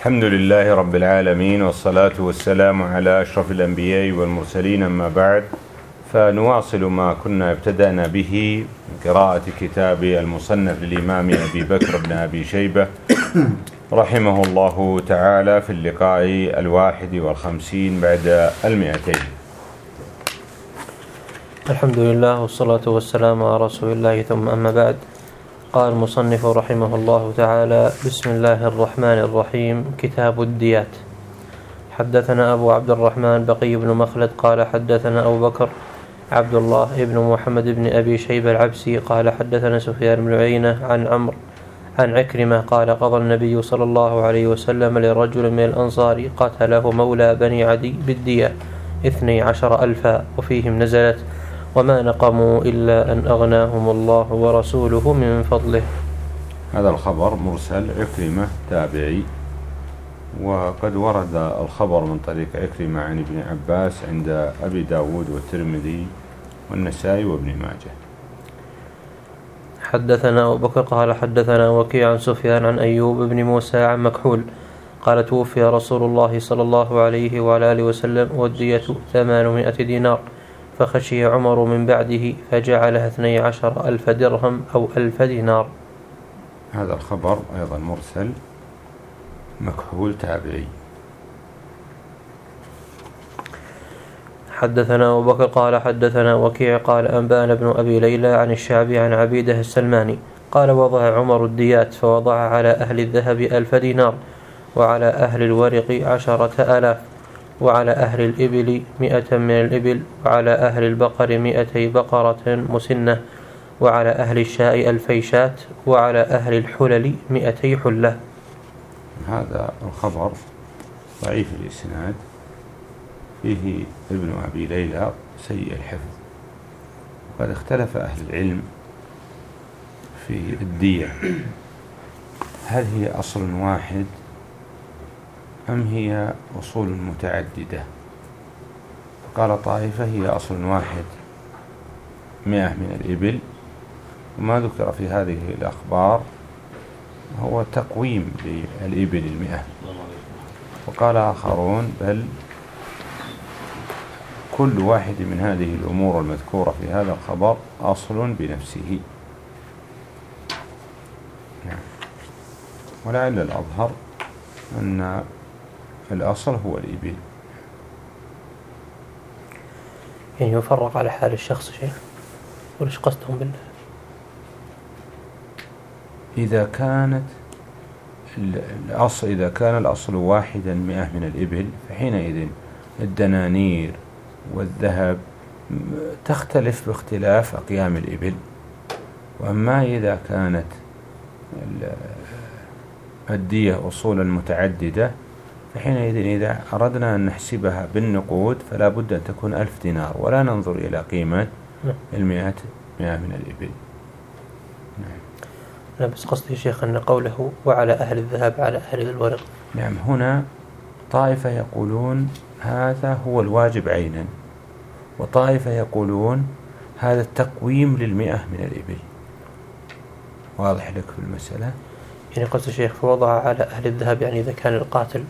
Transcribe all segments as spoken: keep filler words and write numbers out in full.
الحمد لله رب العالمين، والصلاة والسلام على أشرف الأنبياء والمرسلين، أما بعد، فنواصل ما كنا ابتدأنا به من قراءة كتاب المصنف للإمام أبي بكر بن أبي شيبة رحمه الله تعالى في اللقاء الواحد والخمسين بعد المئتين. الحمد لله والصلاة والسلام على رسول الله، ثم أما بعد. قال المصنف رحمه الله تعالى: بسم الله الرحمن الرحيم. كتاب الديات. حدثنا أبو عبد الرحمن بقي بن مخلد قال حدثنا أبو بكر عبد الله بن محمد بن أبي شيبة العبسي قال حدثنا سفيان بن عيينة عن عمرو عن عكرمة قال: قضى النبي صلى الله عليه وسلم لرجل من الأنصار قتله مولى بني عدي بالدية اثني عشر ألفا، وفيهم نزلت: وما نقموا إلا أن أغناهم الله ورسوله من فضله. هذا الخبر مرسل، عكرمة تابعي، وقد ورد الخبر من طريق عكرمة عن ابن عباس عند أبي داود والترمذي والنسائي وابن ماجه. حدثنا أبو بكر قال حدثنا وكيع عن سفيان عن أيوب بن موسى عن مكحول قال: توفي رسول الله صلى الله عليه وعلى آله وسلم والدية ثمانمائة دينار، فخشي عمر من بعده فجعلها اثني عشر ألف درهم أو ألف دينار. هذا الخبر أيضا مرسل، مكحول تابعي. حدثنا أبو بكر قال حدثنا وكيع قال أنبأنا ابن أبي ليلى عن الشعبي عن عبيده السلماني قال: وضع عمر الديات فوضع على أهل الذهب ألف دينار، وعلى أهل الورق عشرة آلاف، وعلى أهل الإبل مئة من الإبل، وعلى أهل البقر مئتي بقرة مسنة، وعلى أهل الشاء ألفي شاة، وعلى أهل الحلل مئتي حلة. هذا الخبر ضعيف الإسناد، فيه ابن أبي ليلى سيء الحفظ، وقد اختلف أهل العلم في الدية، هل هي أصل واحد أم هي أصول متعددة؟ فقال طائفة هي أصل واحد مئة من الإبل، وما ذكر في هذه الأخبار هو تقويم للإبل المئة. وقال آخرون بل كل واحد من هذه الأمور المذكورة في هذا الخبر أصل بنفسه. نعم. ولعل الأظهر أن الأصل هو الإبل. يعني يفرق على حال الشخص شيء، وليش قصدهم بالله؟ إذا كانت الأصل إذا كان الأصل واحدا مئة من الإبل، فحينئذ الدنانير والذهب تختلف باختلاف أقيام الإبل. وأما إذا كانت الدية أصولا متعددة، فحينئذ إذا أردنا أن نحسبها بالنقود فلا بد أن تكون ألف دينار، ولا ننظر إلى قيمة المئة مئة من الإبل. نعم. لا بس قصدي شيخ أن قوله وعلى أهل الذهب على أهل الورق. نعم، هنا طائفة يقولون هذا هو الواجب عينا، وطائفة يقولون هذا التقويم للمئة من الإبل. واضح لك في المسألة؟ يعني قصد الشيخ فوضع على أهل الذهب، يعني إذا كان القاتل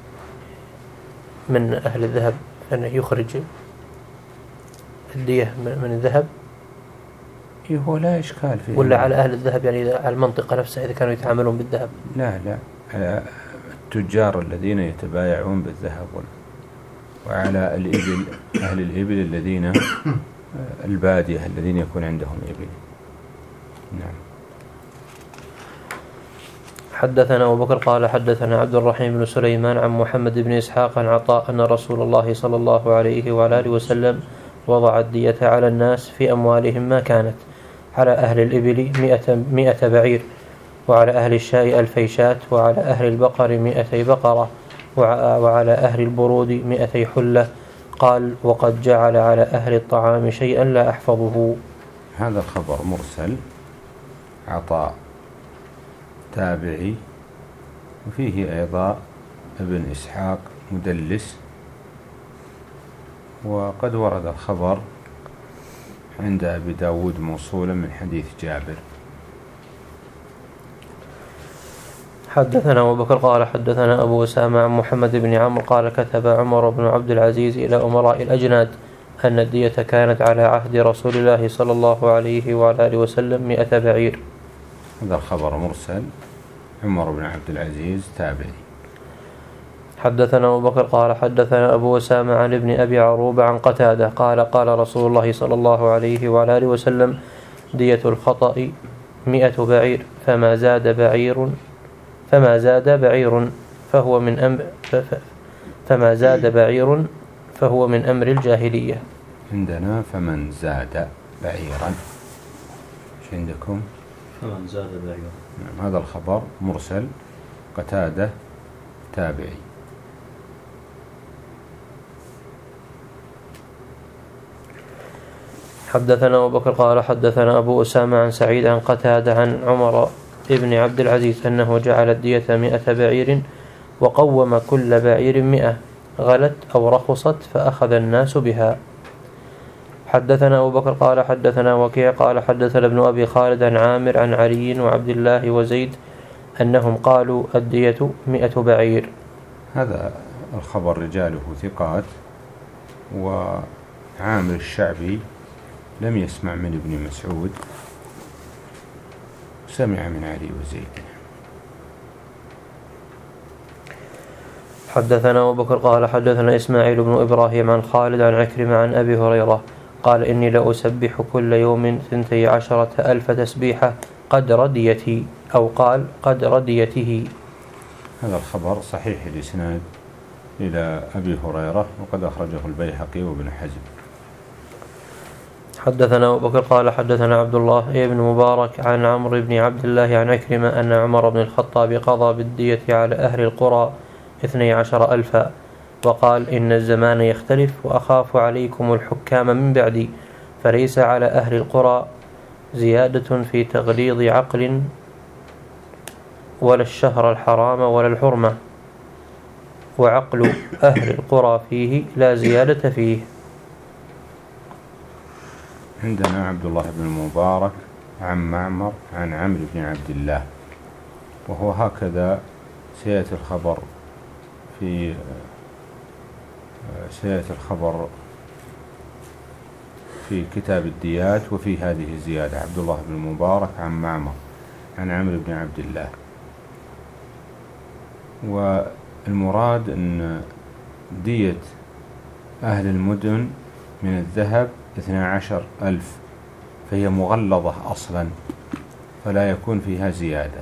من أهل الذهب أنه يخرج الدية من الذهب، هو لا إشكال فيه. ولا على أهل الذهب يعني إذا على المنطقة نفسها إذا كانوا يتعاملون بالذهب؟ لا لا، على التجار الذين يتبايعون بالذهب، وعلى الإبل أهل الإبل الذين البادية الذين يكون عندهم إبل. نعم. حدثنا أبو بكر قال حدثنا عبد الرحيم بن سليمان عن محمد بن إسحاق عن عطاء أن رسول الله صلى الله عليه وعلى آله وسلم وضع الدية على الناس في أموالهم ما كانت: على أهل الإبل مئة, مئة بعير، وعلى أهل الشاء ألفي شاة، وعلى أهل البقر مئتي بقرة، وعلى أهل البرود مئتي حلة. قال: وقد جعل على أهل الطعام شيئا لا أحفظه. هذا الخبر مرسل، عطاء تابعي، وفيه أيضا ابن إسحاق مدلس، وقد ورد الخبر عند أبي داود موصولا من حديث جابر. حدثنا أبو بكر قال حدثنا أبو أسامة عن محمد بن عمرو قال كتب عمر بن عبد العزيز إلى أمراء الأجناد أن الدية كانت على عهد رسول الله صلى الله عليه وعلى آله وسلم مئة بعير. هذا الخبر مرسل، عمر بن عبد العزيز تابعي. حدثنا أبو بكر قال حدثنا أبو أسامة عن ابن أبي عروبة عن قتادة قال قال رسول الله صلى الله عليه وعلى آله وسلم دية الخطأ مئة بعير فما زاد بعير فما زاد بعير فهو من أمر فما زاد بعير فهو من أمر الجاهلية. عندنا فمن زاد بعيرا، ايش عندكم؟ فمن زاد بعيرا. نعم، هذا الخبر مرسل، قتادة تابعي. حدثنا أبو بكر قال حدثنا أبو أسامة عن سعيد عن قتادة عن عمر ابن عبد العزيز أنه جعل الدية مئة بعير وقوم كل بعير مئة غلت أو رخصت فأخذ الناس بها. حدثنا أبو بكر قال حدثنا وكيع قال حدثنا ابن أبي خالد عن عامر عن علي وعبد الله وزيد أنهم قالوا الدية مئة بعير. هذا الخبر رجاله ثقات، وعامر الشعبي لم يسمع من ابن مسعود، سمع من علي وزيد. حدثنا أبو بكر قال حدثنا إسماعيل بن إبراهيم عن خالد عن عكرمة عن أبي هريرة قال إني لأسبح كل يوم ثنتي عشرة ألف تسبيحة قدر ديتي، أو قال قدر ديته. هذا الخبر صحيح الإسناد إلى أبي هريرة، وقد أخرجه البيهقي وابن حزم. حدثنا أبو بكر قال حدثنا عبد الله بن مبارك عن عمرو بن عبد الله عن عكرمة أن عمر بن الخطاب قضى بالدية على أهل القرى اثني عشر ألفا، وقال إن الزمان يختلف وأخاف عليكم الحكام من بعدي، فليس على أهل القرى زيادة في تغليظ عقل ولا الشهر الحرام ولا الحرمة، وعقل أهل القرى فيه لا زيادة فيه. عندنا عبد الله بن المبارك عن معمر عن عمرو بن عبد الله، وهو هكذا سيأتي الخبر في سيأتي الخبر في كتاب الديات، وفي هذه الزيادة عبد الله بن المبارك عن معمر عن عمرو بن عبد الله. والمراد أن دية أهل المدن من الذهب اثنى عشر ألف، فهي مغلظة أصلا، فلا يكون فيها زيادة.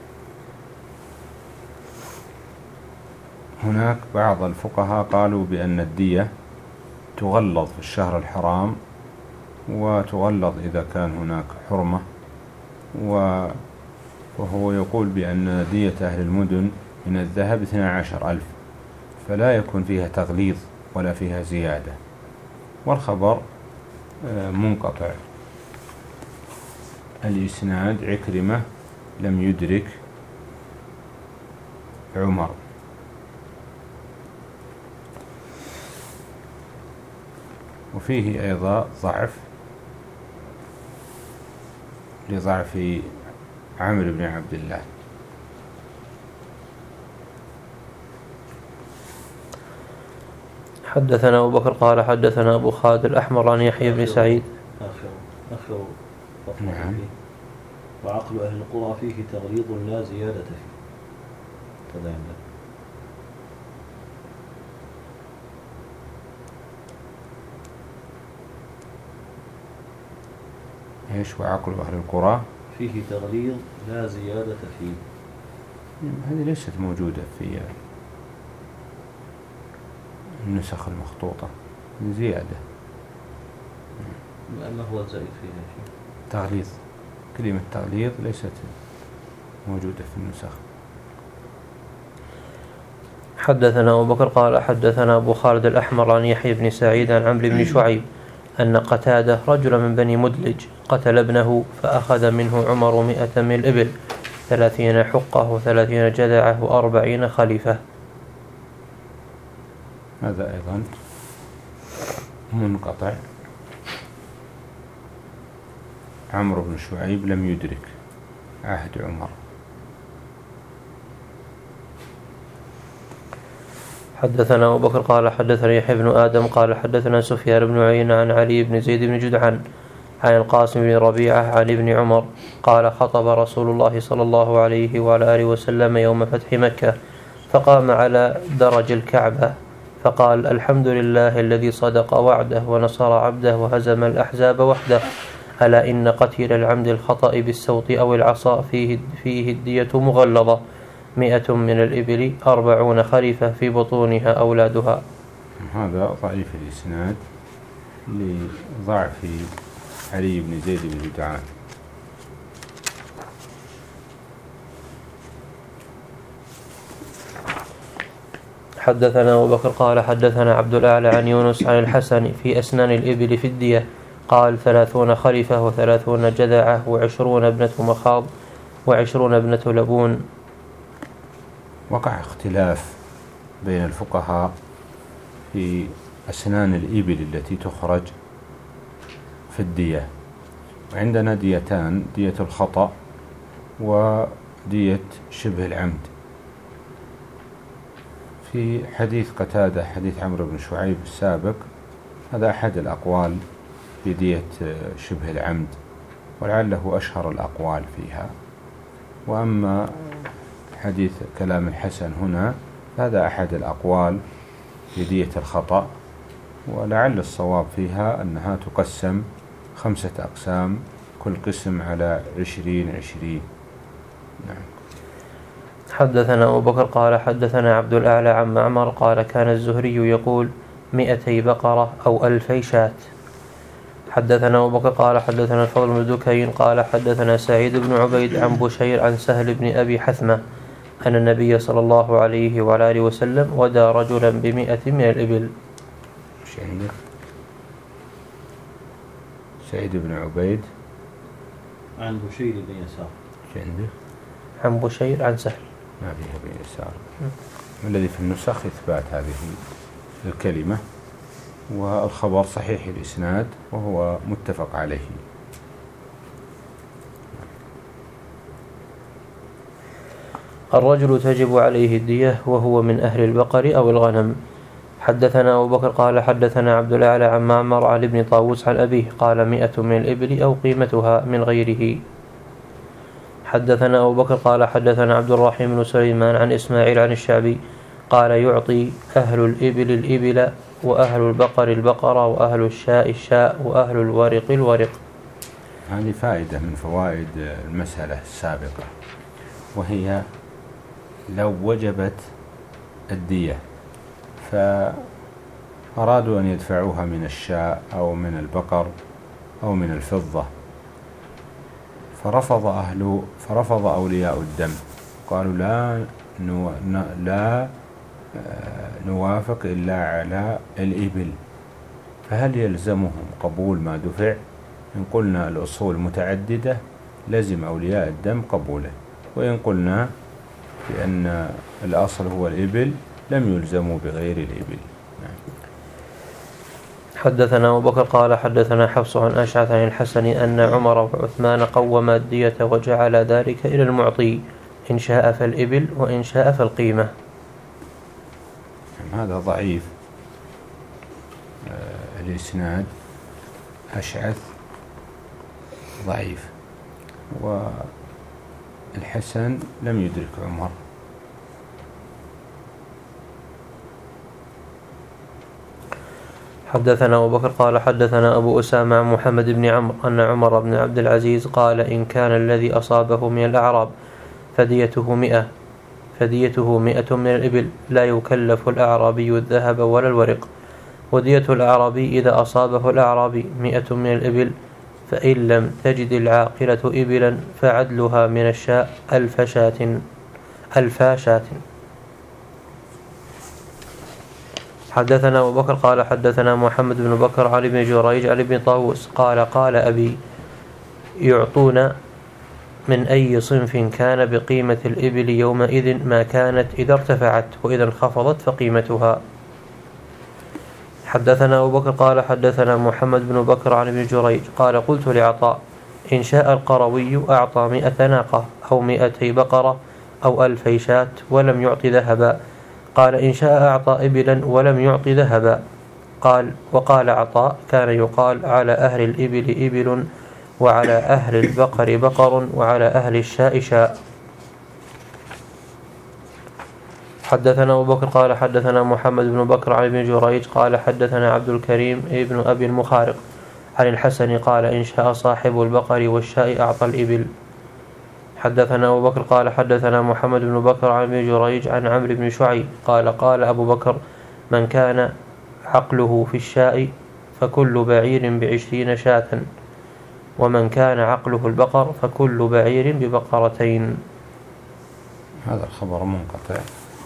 هناك بعض الفقهاء قالوا بأن الدية تغلظ في الشهر الحرام، وتغلظ إذا كان هناك حرمة، وهو يقول بأن دية أهل المدن من الذهب اثنى عشر ألف، فلا يكون فيها تغليظ ولا فيها زيادة. والخبر منقطع الإسناد، عكرمة لم يدرك عمر. وفيه أيضا ضعف لضعف عمرو بن عبد الله. حدثنا أبو بكر قال حدثنا أبو خالد الأحمر عن يحيى بن سعيد. آخر آخر نعم. وعقل أهل القرى فيه تغليظ لا زيادة فيه. كذا عندنا. ايش وعقل أهل القرى فيه تغليظ لا زيادة فيه؟ هذه ليست موجودة في النسخ المخطوطة، زيادة. ما هو الزائد فيها شيء؟ تغليظ، كلمة تغليظ ليست موجودة في النسخ. حدثنا أبو بكر قال حدثنا أبو خالد الأحمر عن يحيى بن سعيد عن عمرو بن شعيب أن قتادة رجل من بني مدلج قتل ابنه فأخذ منه عمر مئة من الإبل، ثلاثين حقة وثلاثين جذعة وأربعين خليفة. هذا أيضا منقطع. عمرو بن شعيب لم يدرك عهد عمر. حدثنا أبو بكر قال حدثنا يحيى بن آدم قال حدثنا سفيان بن عيينة عن علي بن زيد بن جدعان عن القاسم بن ربيعة عن ابن عمر قال خطب رسول الله صلى الله عليه وعلى آله وسلم يوم فتح مكة فقام على درج الكعبة فقال الحمد لله الذي صدق وعده ونصر عبده وهزم الأحزاب وحده ألا إن قتيل العمد الخطأ بالسوط أو العصا فيه, فيه الدية مغلظة مئة من الإبل أربعون خريفة في بطونها أولادها. هذا ضعيف الإسناد لضعف علي بن زيد بن جدعان. حدثنا أبو بكر قال حدثنا عبد الأعلى عن يونس عن الحسن في أسنان الإبل في الدية قال ثلاثون خريفة وثلاثون جذعة وعشرون ابنة مخاض وعشرون ابنة لبون. وقع اختلاف بين الفقهاء في أسنان الإبل التي تخرج في الدية، وعندنا ديتان، دية الخطأ ودية شبه العمد. في حديث قتادة حديث عمرو بن شعيب السابق هذا أحد الأقوال في دية شبه العمد ولعله أشهر الأقوال فيها، وأما حديث كلام الحسن هنا هذا أحد الأقوال في دية الخطأ، ولعل الصواب فيها أنها تقسم خمسة أقسام كل قسم على عشرين عشرين. نعم. حدثنا أبو بكر قال حدثنا عبد الأعلى عن معمر قال كان الزهري يقول مئتي بقرة أو ألفي شاة. حدثنا أبو بكر قال حدثنا الفضل بن دكين قال حدثنا سعيد بن عبيد عن بشير عن سهل بن أبي حثمة أن النبي صلى الله عليه وعلى آله وسلم ودى رجلا بمئة من الإبل. سعيد بن عبيد عن بشير بن يسار عن بشير عن سهل ما فيها بن يسار، الذي في النسخ إثبات هذه الكلمة، والخبر صحيح الإسناد وهو متفق عليه. الرجل تجب عليه الدية وهو من أهل البقر أو الغنم. حدثنا أبو بكر قال حدثنا عبد الأعلى عن معمر عن ابن طاووس عن أبيه قال مئة من الإبل أو قيمتها من غيره. حدثنا أبو بكر قال حدثنا عبد الرحيم بن سليمان عن إسماعيل عن الشعبي قال يعطي أهل الإبل الإبل وأهل البقر البقرة وأهل الشاء الشاء وأهل الورق الورق. هذه فائدة من فوائد المسألة السابقة، وهي لو وجبت الدية فأرادوا أن يدفعوها من الشاء أو من البقر أو من الفضة، فرفض أهل فرفض أولياء الدم قالوا لا نو لا نوافق إلا على الإبل، فهل يلزمهم قبول ما دفع؟ إن قلنا الأصول متعددة لزم أولياء الدم قبوله، وإن قلنا بأن الأصل هو الإبل لم يلزموا بغير الإبل. حدثنا أبو بكر قال حدثنا حفص عن أشعث عن الحسن أن عمر وعثمان قوما الدية وجعل ذلك إلى المعطي إن شاء فالإبل وإن شاء فالقيمة. هذا ضعيف آه الإسناد، أشعث ضعيف، والحسن لم يدرك عمر. حدثنا أبو بكر قال حدثنا أبو أسامة عن محمد بن عمرو أن عمر بن عبد العزيز قال إن كان الذي أصابه من الأعراب فديته مئة فديته مئة من الإبل لا يكلف الأعرابي الذهب ولا الورق، ودية الأعرابي إذا أصابه الأعرابي مئة من الإبل فإن لم تجد العاقلة إبلا فعدلها من الشاء ألف شاة ألفا شاة. حدثنا أبو بكر قال حدثنا محمد بن بكر عن ابن جريج عن ابن طاووس قال قال أبي يعطون من أي صنف كان بقيمة الإبل يومئذ ما كانت إذا ارتفعت وإذا انخفضت فقيمتها. حدثنا أبو بكر قال حدثنا محمد بن بكر عن ابن جريج قال قلت لعطاء إن شاء القروي أعطى مئة ناقة أو مئتي بقرة أو ألفي شاة ولم يعط ذهبا، قال إن شاء أعطى إبلا ولم يعط ذهبا. قال وقال عطاء كان يقال على أهل الإبل إبل وعلى أهل البقر بقر وعلى أهل الشاء شاء. حدثنا أبو بكر قال حدثنا محمد بن بكر عن ابن جريج قال حدثنا عبد الكريم ابن أبي المخارق عن الحسن قال إن شاء صاحب البقر والشاء أعطى الإبل. حدثنا أبو بكر قال حدثنا محمد بن بكر عن ابن جريج عن عمرو بن شعيب قال قال أبو بكر من كان عقله في الشاء فكل بعير بعشرين شاة ومن كان عقله البقر فكل بعير ببقرتين. هذا الخبر منقطع.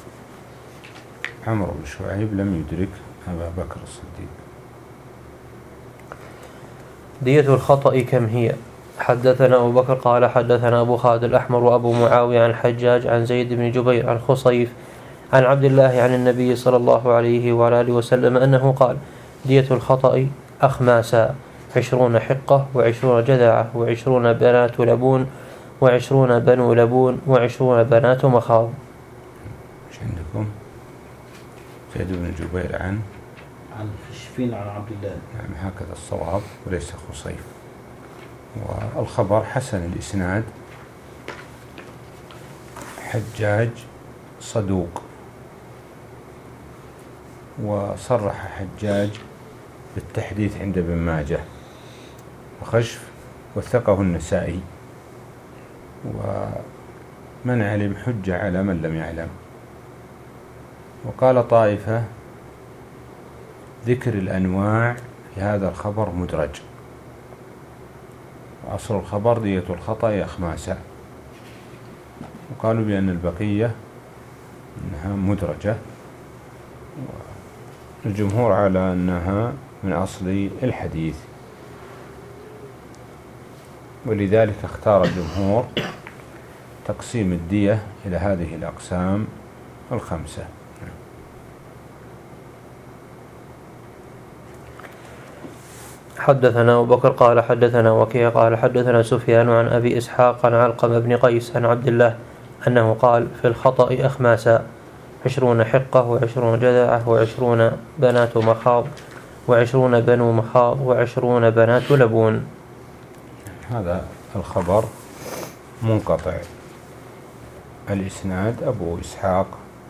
عمرو بن شعيب لم يدرك أبا بكر الصديق. دية الخطأ كم هي؟ حدثنا أبو بكر قال حدثنا أبو خالد الأحمر وأبو معاوية عن حجاج عن زيد بن جبير عن خصيف عن عبد الله عن النبي صلى الله عليه وآله وسلم أنه قال دية الخطأ أخماسا عشرون حقة وعشرون جذعة وعشرون بنات لبون وعشرون بنو لبون وعشرون بنات مخاض. ايش عندكم؟ زيد بن جبير عن عن خشفين عن عبد الله. نعم هكذا الصواب وليس خصيف. والخبر حسن الإسناد. حجاج صدوق وصرح حجاج بالتحديث عند ابن ماجه وخشف وثقه النسائي ومن علم حجة على من لم يعلم. وقال طائفة ذكر الأنواع في هذا الخبر مدرج وأصل الخبر دية الخطأ أخماسا وقالوا بأن البقية أنها مدرجة الجمهور على أنها من أصل الحديث ولذلك اختار الجمهور تقسيم الدية إلى هذه الأقسام الخمسة. حدثنا أبو بكر قال حدثنا وكيع قال حدثنا سفيان عن أبي إسحاق عن علقمة بن قيس عن عبد الله أنه قال في الخطأ أخماسا عشرون حقة وعشرون جذعة وعشرون بنات مخاض وعشرون بنو مخاض وعشرون بنات لبون. هذا الخبر منقطع الإسناد أبو إسحاق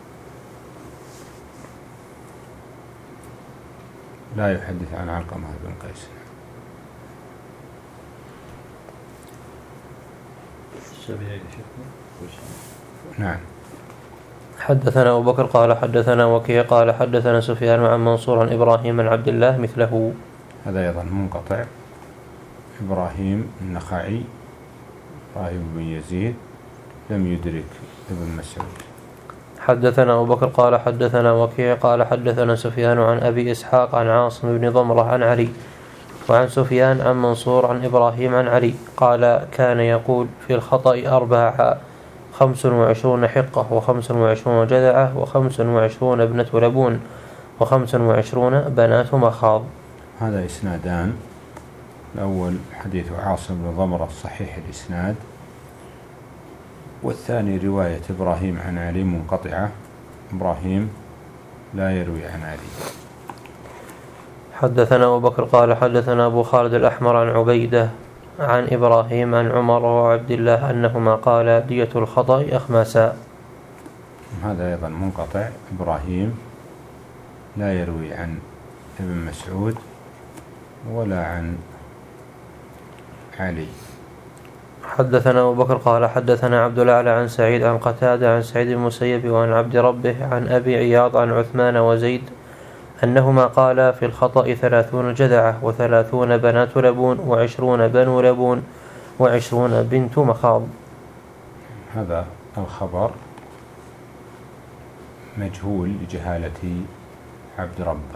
لا يحدث عن علقمة بن قيس. نعم. حدثنا أبو بكر قال حدثنا وكيع قال حدثنا سفيان عن منصور عن إبراهيم عن عبد الله مثله. هذا أيضا منقطع. إبراهيم النخعي إبراهيم بن يزيد لم يدرك ابن مسعود. حدثنا أبو بكر قال حدثنا وكيع قال حدثنا سفيان عن أبي إسحاق عن عاصم بن ضمرة عن علي وعن سفيان عن منصور عن إبراهيم عن علي قال كان يقول في الخطأ أربعة خمس وعشرون حقة وخمس وعشرون جذعة وخمس وعشرون ابنة لبون وخمس وعشرون بنات مخاض. هذا إسنادان. الأول حديث عاصم بن ضمرة صحيح الإسناد والثاني رواية إبراهيم عن علي منقطعة. إبراهيم لا يروي عن علي. حدثنا أبو بكر قال حدثنا أبو خالد الأحمر عن عبيدة عن إبراهيم عن عمر وعبد الله أنهما قال دية الخطأ أخماسا. هذا أيضا منقطع. إبراهيم لا يروي عن ابن مسعود ولا عن علي. حدثنا أبو بكر قال حدثنا عبد الأعلى عن سعيد عن قتادة عن سعيد بن المسيب وعن عبد ربه عن أبي عياض عن عثمان وزيد أنهما قال في الخطأ ثلاثون جذعة وثلاثون بنات لبون وعشرون بنو لبون وعشرون بنت مخاض. هذا الخبر مجهول لجهالة عبد ربه.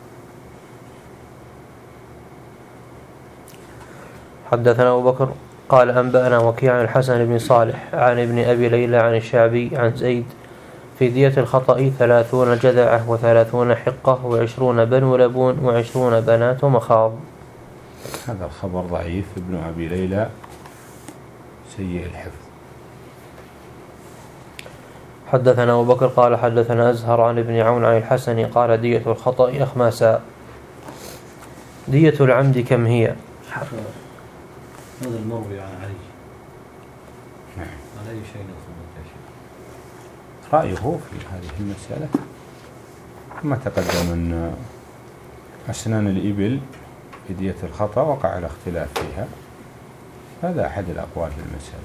حدثنا أبو بكر قال أنبأنا وكيع عن الحسن بن صالح عن ابن أبي ليلى عن الشعبي عن زيد في دية الخطأ ثلاثون جذعة وثلاثون حقة وعشرون بنو لبون وعشرون بنات مخاض. هذا الخبر ضعيف. ابن أبي ليلى سيء الحفظ. حدثنا أبو بكر قال حدثنا أزهر عن ابن عون عن الحسن قال دية الخطأ أخماسا. دية العمد كم هي؟ هذا المروي عن علي. نعم. على أي شيء رأيه في هذه المسألة ما تقدم أن أسنان الإبل في دية الخطأ وقع على اختلاف فيها، هذا أحد الأقوال في المسألة.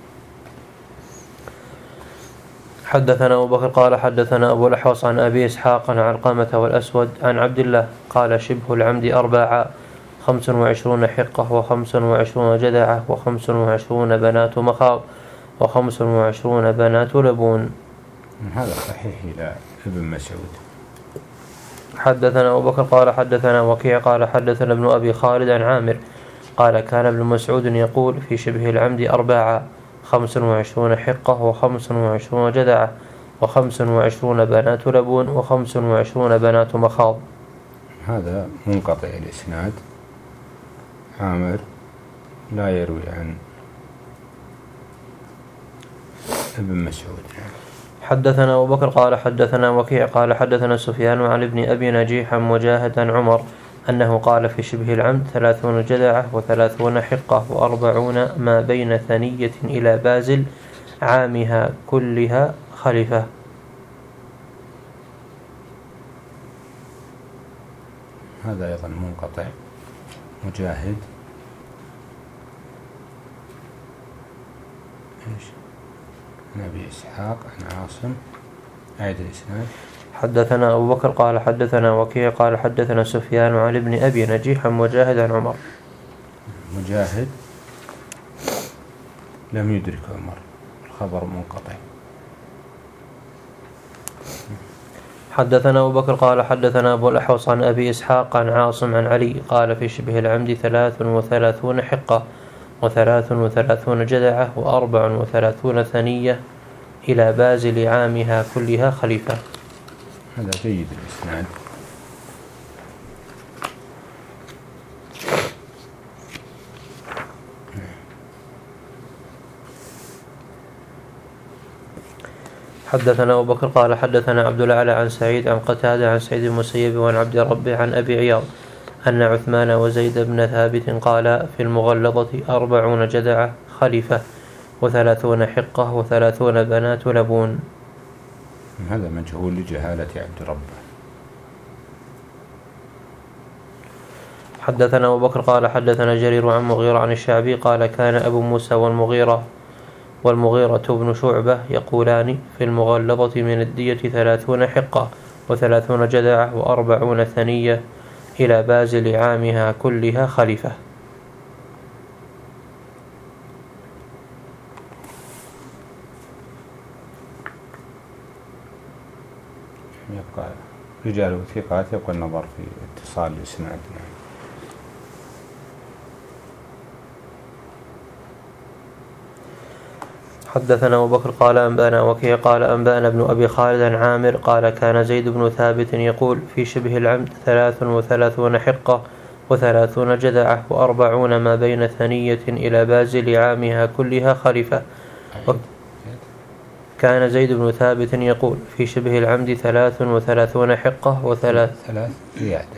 حدثنا أبو بكر قال حدثنا أبو الأحوص عن أبي إسحاق عن علقمة والأسود عن عبد الله قال شبه العمد أربعة خمس وعشرون حقة وخمس وعشرون جذعة وخمس وعشرون بنات مخاض وخمس وعشرون بنات لبون. هذا صحيح إلى ابن مسعود. حدثنا أبو بكر قال حدثنا وكيع قال حدثنا ابن أبي خالد عن عامر قال كان ابن مسعود يقول في شبه العمد أربعة خمس وعشرون حقة وخمس وعشرون جذعة وخمس وعشرون بنات لبون وخمس وعشرون بنات مخاض. هذا منقطع الإسناد، عامر لا يروي عن ابن مسعود. حدثنا أبو بكر قال حدثنا وكيع قال حدثنا سفيان عن ابن أبي نجيح مجاهد عن عمر أنه قال في شبه العمد ثلاثون جذعة وثلاثون حقة وأربعون ما بين ثنية إلى بازل عامها كلها خلفة. هذا أيضا منقطع، مجاهد إيش عن أبي إسحاق عن عاصم. أعد الإسناد. حدثنا أبو بكر قال حدثنا وكيع قال حدثنا سفيان عن ابن أبي نجيح مجاهد عن عمر. مجاهد لم يدرك عمر، الخبر منقطع. حدثنا أبو بكر قال حدثنا أبو الأحوص عن أبي إسحاق عن عاصم عن علي قال في شبه العمد ثلاث وثلاثون حقة وثلاث وثلاثون جذعة وأربع وثلاثون ثنية إلى بازل عامها كلها خليفة. هذا جيد الإسناد. حدثنا أبو بكر قال حدثنا عبد الأعلى عن سعيد عن قتادة عن سعيد المسيب وعن عبد ربه عن أبي عياض أن عثمان وزيد بن ثابت قال في المغلظة أربعون جذعة خليفة وثلاثون حقة وثلاثون بنات لبون. هذا مجهول لجهالة عبد ربه. حدثنا أبو بكر قال حدثنا جرير عن مغيرة عن الشعبي قال كان أبو موسى والمغيرة والمغيرة بن شعبة يقولان في المغلظة من الدية ثلاثون حقة وثلاثون جذعة وأربعون ثنية إلى بازل عامها كلها خليفة. يبقى رجال وثقات، يبقى النظر في اتصال الإسناد. حدثنا أبو بكر قال أنبأنا وكيع قال أنبأنا ابن أبي خالد عن عامر قال كان زيد بن ثابت يقول في شبه العمد ثلاث وثلاثون حقة وثلاثون جذعة وأربعون ما بين ثنية إلى بازل عامها كلها خليفة. كان زيد بن ثابت يقول في شبه العمد ثلاث وثلاثون حقة وثلاث ثلاث زيادة.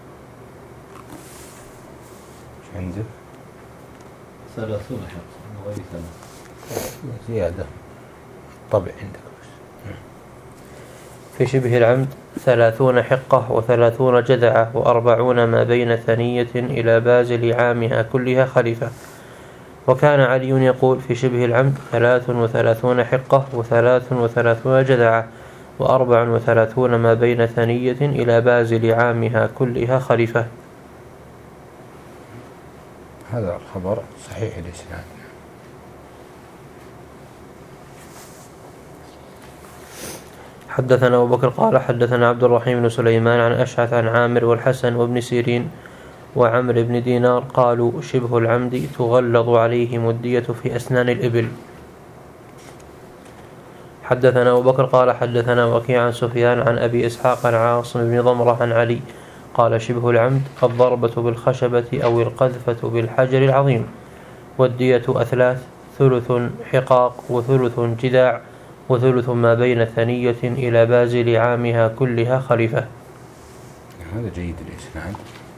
ايش عندك؟ ثلاثون حقة وغير ثلاث زيادة طبع عندك بس. في شبه العمد ثلاثون حقة وثلاثون جذعة وأربعون ما بين ثنية إلى بازل عامها كلها خليفة. وكان علي يقول في شبه العمد ثلاث وثلاثون حقة وثلاث وثلاثون جذعة وأربع وثلاثون ما بين ثنية إلى بازل عامها كلها خليفة. هذا الخبر صحيح الإسناد. حدثنا أبو بكر قال حدثنا عبد الرحيم بن سليمان عن أشعث عن عامر والحسن وابن سيرين وعمر بن دينار قالوا شبه العمد تغلظ عليهم الدية في أسنان الإبل. حدثنا أبو بكر قال حدثنا وكيع عن سفيان عن أبي إسحاق عن عاصم بن ضمرة عن علي قال شبه العمد الضربة بالخشبة أو القذفة بالحجر العظيم، والدية أثلاث ثلث حقاق وثلث جذاع وثلث ما بين ثنية إلى بازل عامها كلها خليفة. هذا جيد الإسناد.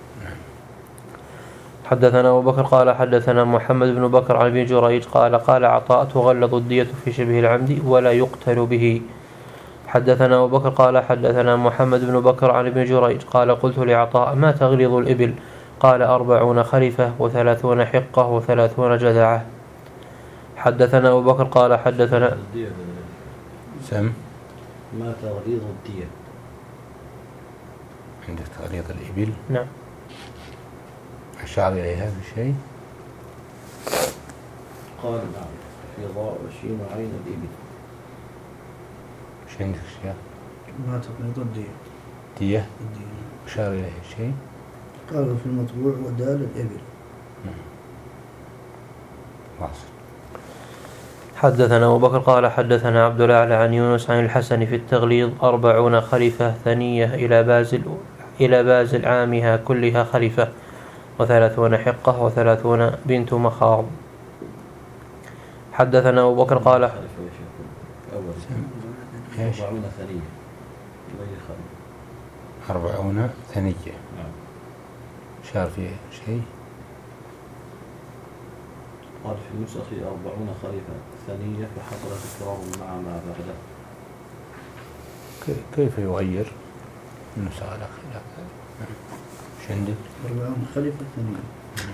حدثنا أبو بكر قال حدثنا محمد بن بكر عن ابن جريج قال قال عطاء تغلظ الدية في شبه العمد ولا يقتل به. حدثنا أبو بكر قال حدثنا محمد بن بكر عن ابن جريج قال قلت لعطاء ما تغلظ الإبل؟ قال أربعون خلفة وثلاثون حقة وثلاثون جذعة. حدثنا أبو بكر قال حدثنا سم ما تغليظ الدية. عندك تغليظ الإبل؟ نعم. أشار إليها بشيء؟ قال نعم في ضاء وشين عين الإبل. ايش عندك شيء؟ ما تغليظ الدية. دية؟ أشار إليها شيء؟ قال في المطبوع ودال الإبل. واصل. حدثنا أبو بكر قال حدثنا عبد الأعلى عن يونس عن الحسن في التغليظ أربعون خليفة ثنية إلى بازل إلى بازل عامها كلها خليفة وثلاثون حقة وثلاثون بنت مخاض. حدثنا أبو بكر قال أربعون ثنية أربعون ثنية. نعم. شار فيه شيء؟ قال في النسخ أربعون خليفة ثنية فحصل تكرار مع ما بعده. كيف يغير النسخ على خلاف؟ ايش عندك؟ أربعون خليفة ثنية.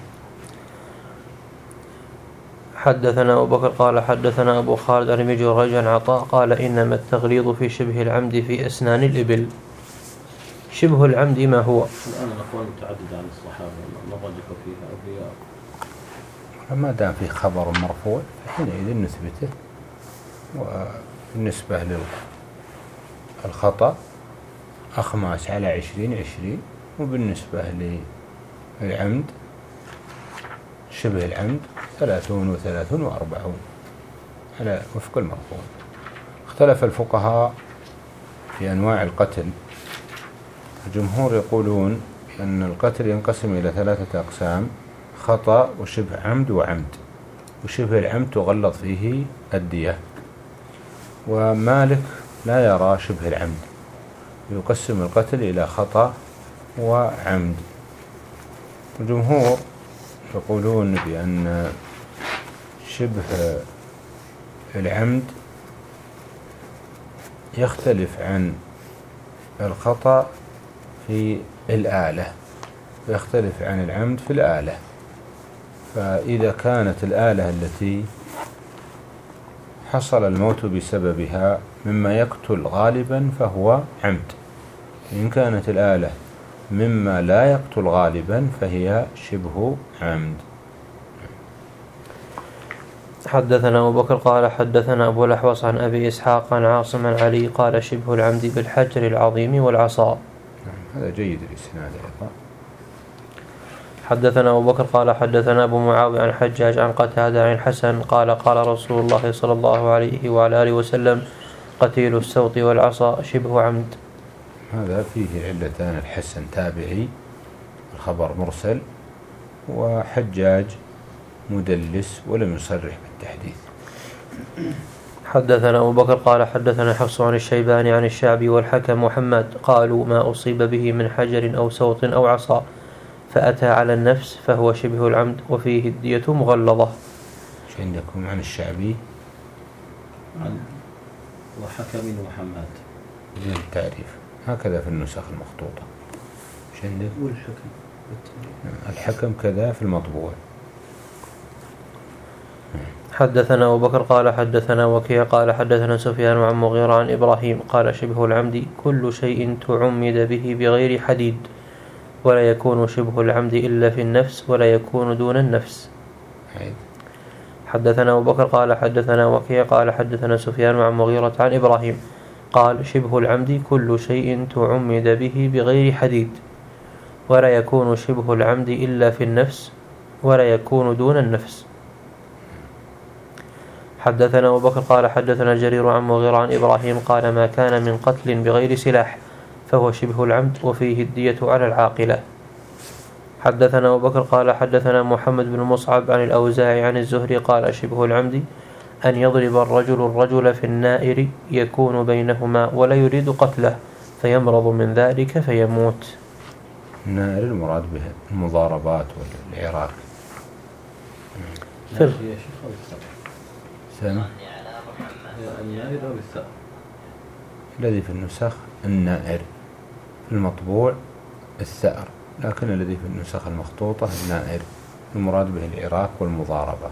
حدثنا أبو بكر قال حدثنا أبو خالد عن ابن جريج عن عطاء قال إنما التغليظ في شبه العمد في أسنان الإبل. شبه العمد ما هو؟ الآن الأقوال متعددة عن الصحابة نضجك فيها أو هي ما دام في خبر مرفوع فحينئذ نثبته. وبالنسبة للخطأ أخماس على عشرين عشرين، وبالنسبة للعمد شبه العمد ثلاثون وثلاثون وأربعون على وفق المرفوع. اختلف الفقهاء في أنواع القتل. الجمهور يقولون أن القتل ينقسم إلى ثلاثة أقسام: خطأ وشبه عمد وعمد. وشبه العمد تغلظ فيه الدية. ومالك لا يرى شبه العمد، يقسم القتل إلى خطأ وعمد. الجمهور يقولون بأن شبه العمد يختلف عن الخطأ في الآلة ويختلف عن العمد في الآلة. فإذا كانت الآلة التي حصل الموت بسببها مما يقتل غالبا فهو عمد. إن كانت الآلة مما لا يقتل غالبا فهي شبه عمد. حدثنا أبو بكر قال حدثنا أبو الأحوص عن أبي إسحاق عن عاصم عن علي قال شبه العمد بالحجر العظيم والعصا. هذا جيد الإسناد أيضا. حدثنا أبو بكر قال حدثنا أبو معاوية عن حجاج عن قتادة عن الحسن قال قال رسول الله صلى الله عليه وعلى آله وسلم قتيل السوط والعصا شبه عمد. هذا فيه علتان: الحسن تابعي الخبر مرسل، وحجاج مدلس ولم يصرح بالتحديث. حدثنا أبو بكر قال حدثنا حفص عن الشيباني عن الشعبي والحكم محمد قالوا ما أصيب به من حجر أو سوط أو عصا فأتى على النفس فهو شبه العمد وفيه الدية مغلظة. ايش عندكم عن الشعبي؟ عن وحكم محمد بدون التعريف، هكذا في النسخ المخطوطة. ايش عندك؟ والحكم الحكم كذا في المطبوع. حدثنا أبو بكر قال حدثنا وكيع قال حدثنا سفيان عن مغيرة عن إبراهيم قال شبه العمد كل شيء تعمد به بغير حديد، ولا يكون شبه العمد إلا في النفس ولا يكون دون النفس. حدثنا أبو بكر قال حدثنا وكيع قال حدثنا سفيان عن مغيرة عن إبراهيم قال شبه العمد كل شيء تعمد به بغير حديد، ولا يكون شبه العمد إلا في النفس ولا يكون دون النفس. حدثنا أبو بكر قال حدثنا جرير عن مغيرة عن إبراهيم قال ما كان من قتل بغير سلاح فهو شبه العمد وفيه الدية على العاقلة. حدثنا أبو بكر قال حدثنا محمد بن مصعب عن الأوزاعي عن الزهري قال شبه العمد أن يضرب الرجل الرجل في النائر يكون بينهما ولا يريد قتله فيمرض من ذلك فيموت. النائر المراد به المضاربات والعراك. في سنة النائر أو الثأر. الذي في النسخ النائر، المطبوع الثأر، لكن الذي في النسخ المخطوطة النائر المراد به العراك والمضاربة.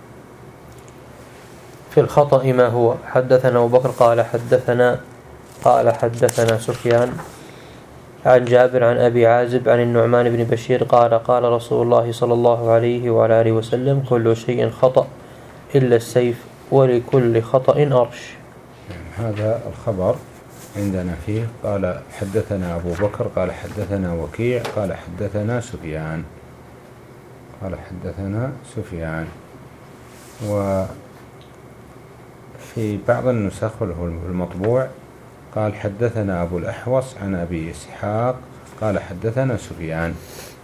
في الخطأ ما هو؟ حدثنا أبو بكر قال حدثنا قال حدثنا سفيان عن جابر عن أبي عازب عن النعمان بن بشير قال قال رسول الله صلى الله عليه وعلى آله وسلم كل شيء خطأ إلا السيف ولكل خطأ أرش. هذا الخبر عندنا فيه قال حدثنا أبو بكر قال حدثنا وكيع قال حدثنا سفيان قال حدثنا سفيان وفي بعض النسخ وله المطبوع قال حدثنا أبو الأحوص عن أبي إسحاق قال حدثنا سفيان،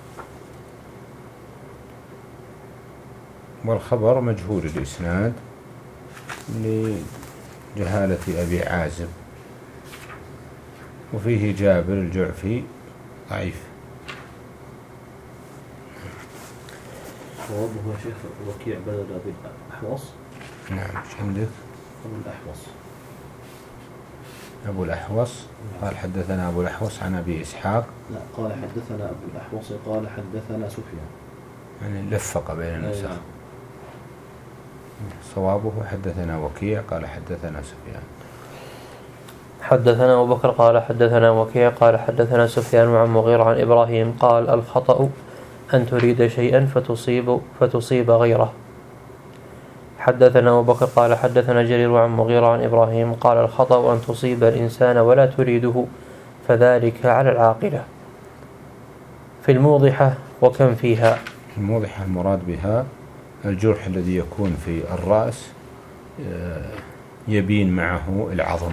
والخبر مجهول الإسناد لجهالة أبي عازب، وفيه جابر الجعفي ضعيف. صوابه يا شيخ وكيع بدل أبي الأحوص. نعم ايش عندك؟ أبو الأحوص أبو الأحوص قال حدثنا أبو الأحوص عن أبي إسحاق. لا قال حدثنا أبو الأحوص قال حدثنا سفيان، يعني لفق بين النسخ. نعم. صوابه حدثنا وكيع قال حدثنا سفيان. حدثنا أبو بكر قال حدثنا وكيع قال حدثنا سفيان عن مغيرة عن إبراهيم قال الخطأ أن تريد شيئا فتصيب فتصيب غيره. حدثنا أبو بكر قال حدثنا جرير عن مغيرة عن إبراهيم قال الخطأ أن تصيب الإنسان ولا تريده فذلك على العاقلة. في الموضحة وكم فيها؟ الموضحة المراد بها الجرح الذي يكون في الرأس يبين معه العظم.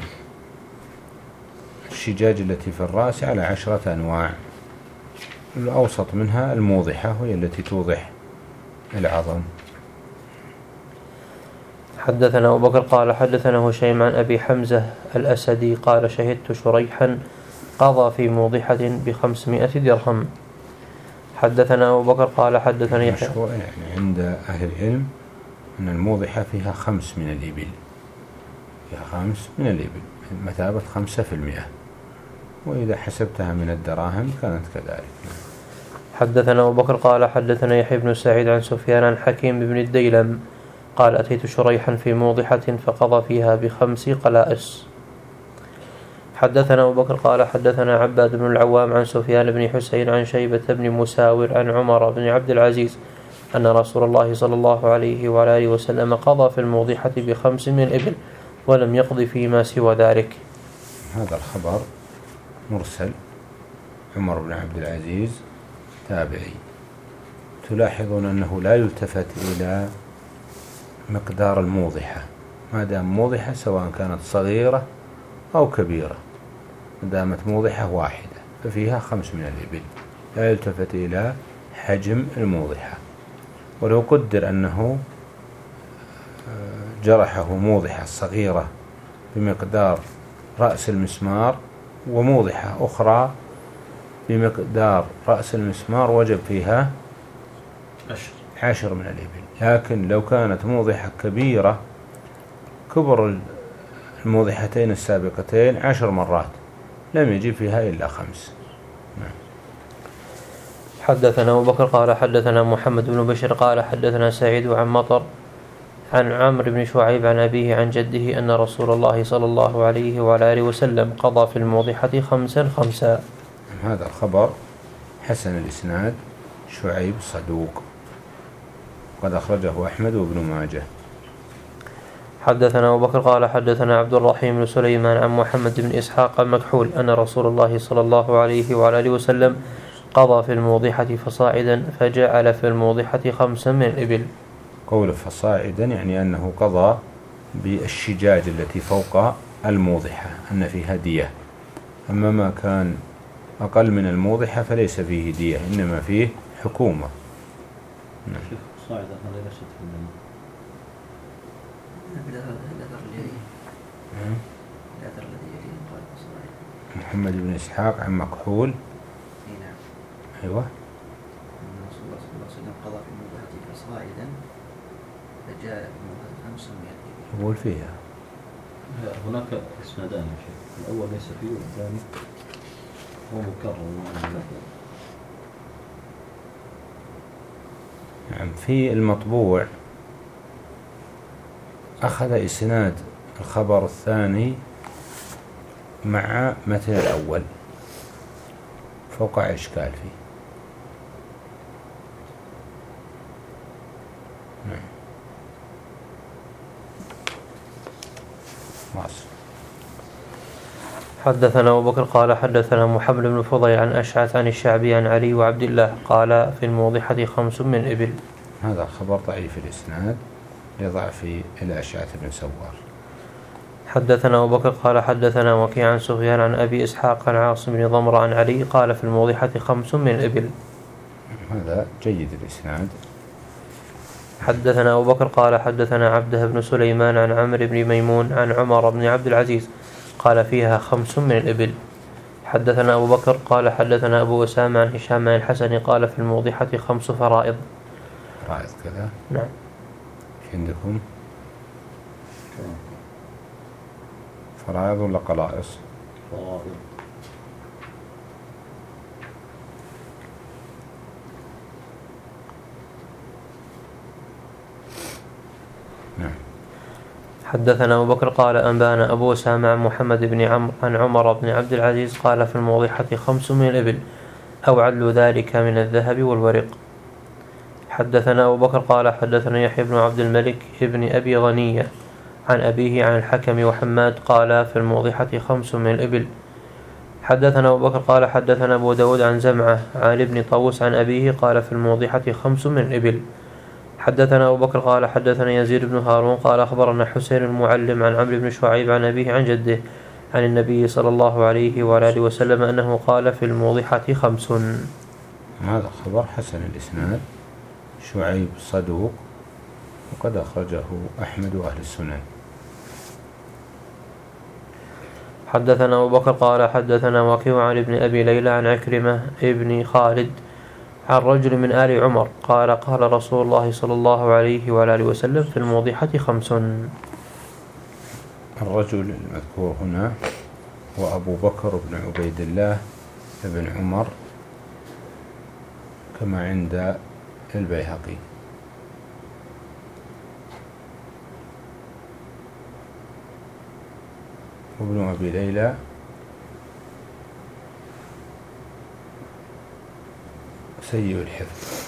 الشجاج التي في الرأس على عشرة أنواع، الأوسط منها الموضحة وهي التي توضح العظم. حدثنا أبو بكر قال حدثنا هشيم عن أبي حمزة الأسدي قال شهدت شريحا قضى في موضحة بخمسمائة درهم. حدثنا أبو بكر قال حدثني يحيى. يعني عند أهل العلم أن الموضحة فيها خمس من الإبل، فيها خمس من الإبل مثابة خمسة في المئة، وإذا حسبتها من الدراهم كانت كذلك. حدثنا أبو بكر قال حدثنا يحيى بن سعيد عن سفيان عن حكيم بن الديلم قال أتيت شريحا في موضحة فقضى فيها بخمس قلائص. حدثنا أبو بكر قال حدثنا عباد بن العوام عن سفيان بن حسين عن شيبة بن مساور عن عمر بن عبد العزيز أن رسول الله صلى الله عليه وعلى آله وسلم قضى في الموضحة بخمس من الإبل ولم يقض فيما سوى ذلك. هذا الخبر مرسل، عمر بن عبد العزيز تابعي. تلاحظون أنه لا يلتفت إلى مقدار الموضحة ما دام موضحة، سواء كانت صغيرة أو كبيرة، ما دامت موضحة واحدة ففيها خمس من الإبل، لا يلتفت إلى حجم الموضحة. ولو قدر أنه جرحه موضحة صغيرة بمقدار رأس المسمار وموضحة أخرى بمقدار رأس المسمار وجب فيها عشر من الإبل. لكن لو كانت موضحة كبيرة كبر الموضحتين السابقتين عشر مرات لم يجب فيها إلا خمس. حدثنا أبو بكر قال حدثنا محمد بن بشر قال حدثنا سعيد عن مطر عن عمرو بن شعيب عن أبيه عن جده أن رسول الله صلى الله عليه وعلى آله وسلم قضى في الموضحة خمسا خمسا. هذا الخبر حسن الإسناد، شعيب صدوق، قد أخرجه أحمد وابن ماجه. حدثنا أبو بكر قال حدثنا عبد الرحيم بن سليمان عن محمد بن إسحاق المكحول أن رسول الله صلى الله عليه وعلى آله وسلم قضى في الموضحة فصاعدا فجعل في الموضحة خمسا من الإبل. قول فصاعدا يعني أنه قضى بالشجاج التي فوق الموضحة أن فيها دية، أما ما كان أقل من الموضحة فليس فيه دية إنما فيه حكومة. صاعدا هذا ليست في محمد بن إسحاق عن مكحول. نعم. أيوة. أن رسول الله صلى الله عليه وسلم قضى في مضحته فصاعدا فجاء في مضحته فسمي به. يقول فيها. هناك إسنادان يا شيخ، الأول ليس فيه والثاني هو مكرر مع اللفظ. نعم. في المطبوع أخذ إسناد الخبر الثاني مع متن الأول فوقع إشكال فيه. نعم. واصل. حدثنا أبو بكر قال حدثنا محمد بن فضيل عن أشعث عن الشعبي عن علي وعبد الله قال في الموضحة خمس من إبل. هذا خبر ضعيف الإسناد لضعف الأشعث بن سوار. حدثنا أبو بكر قال حدثنا وكيع عن سفيان عن أبي إسحاق عن عاصم بن ضمرة عن علي قال في الموضحة خمس من إبل. هذا جيد الإسناد. حدثنا أبو بكر قال حدثنا عبده بن سليمان عن عمرو بن ميمون عن عمر بن عبد العزيز قال فيها خمس من الإبل. حدثنا أبو بكر قال حدثنا أبو أسامة عن هشام عن الحسن قال في الموضحة خمس فرائض. فرائض كذا. نعم. عندكم فرائض ولا قلائص؟ فرائض. نعم. حدثنا أبو بكر قال أنبانا أبو أسامة عن محمد بن عمرو عن عمر بن عبد العزيز قال في الموضحة خمس من الإبل أو عدل ذلك من الذهب والورق. حدثنا أبو بكر قال حدثنا يحيى بن عبد الملك ابن أبي غنية عن أبيه عن الحكم وحماد قال في الموضحة خمس من الإبل. حدثنا أبو بكر قال حدثنا أبو داود عن زمعة عن ابن طاووس عن أبيه قال في الموضحة خمس من الإبل. حدثنا أبو بكر قال حدثنا يزيد بن هارون قال أخبرنا حسين المعلم عن عمرو بن شعيب عن أبيه عن جده عن النبي صلى الله عليه وآله وسلم أنه قال في الموضحة خمس. هذا خبر حسن الإسناد. شعيب صدوق وقد أخرجه أحمد وأهل السنن. حدثنا أبو بكر قال حدثنا وكيع عن ابن أبي ليلى عن عكرمة ابن خالد عن رجل من آل عمر قال قال رسول الله صلى الله عليه وآله وسلم في الموضحة خمس. الرجل المذكور هنا هو أبو بكر بن عبيد الله بن عمر كما عند البيهقي. وابن أبي ليلى سيء الحفظ.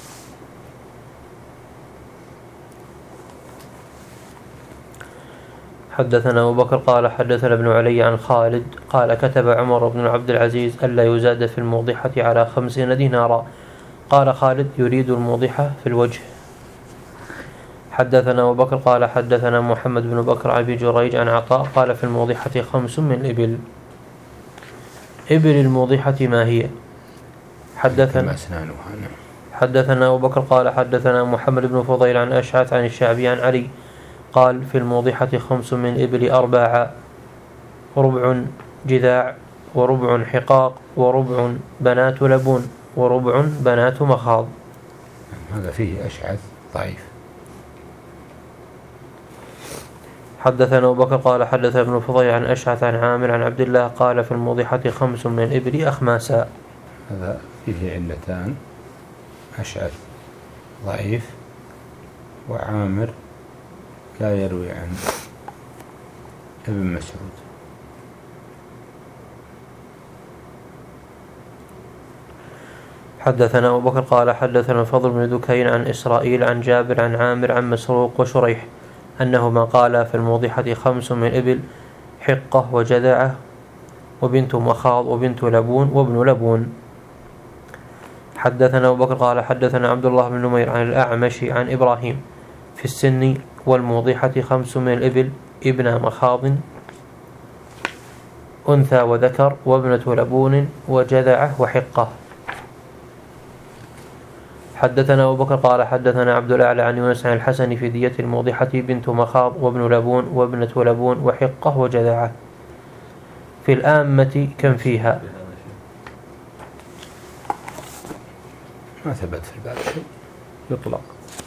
حدثنا أبو بكر قال حدثنا ابن علي عن خالد قال كتب عمر بن عبد العزيز ألا يزاد في الموضحة على خمسين دينارا. قال خالد يريد الموضحة في الوجه. حدثنا أبو بكر قال حدثنا محمد بن بكر عن أبي جريج عن عطاء قال في الموضحة خمس من الإبل. إبل الموضحة ما هي؟ حدثنا حدثنا أبو بكر قال حدثنا محمد بن فضيل عن أشعث عن الشعبي عن علي قال في الموضحة خمس من إبل أرباع ربع جذاع وربع حقاق وربع بنات لبون وربع بنات مخاض. هذا فيه أشعث ضعيف. حدثنا أبو بكر قال حدثنا ابن فضيل عن أشعث عن عامر عن عبد الله قال في الموضحة خمس من الإبل أخماسا. هذا فيه علتان، أشعث ضعيف وعامر لا يروي عن ابن مسعود. حدثنا أبو بكر قال حدثنا الفضل بن دكين عن إسرائيل عن جابر عن عامر عن مسروق وشريح أنهما قالا في الموضحة خمس من إبل حقة وجذعة وبنت مخاض وبنت لبون وابن لبون. حدثنا أبو بكر قال حدثنا عبد الله بن نمير عن الأعمش عن إبراهيم في السن والموضحة خمس من الإبل ابن مخاض أنثى وذكر وابنة لبون وجذعة وحقة. حدثنا أبو بكر قال حدثنا عبد الأعلى عن يونس عن الحسن في دية الموضحة بنت مخاض وابن لبون وابنة لبون وحقة وجذعة. في الآمة كم فيها؟ ما ثبت في الباب شيء يطلق.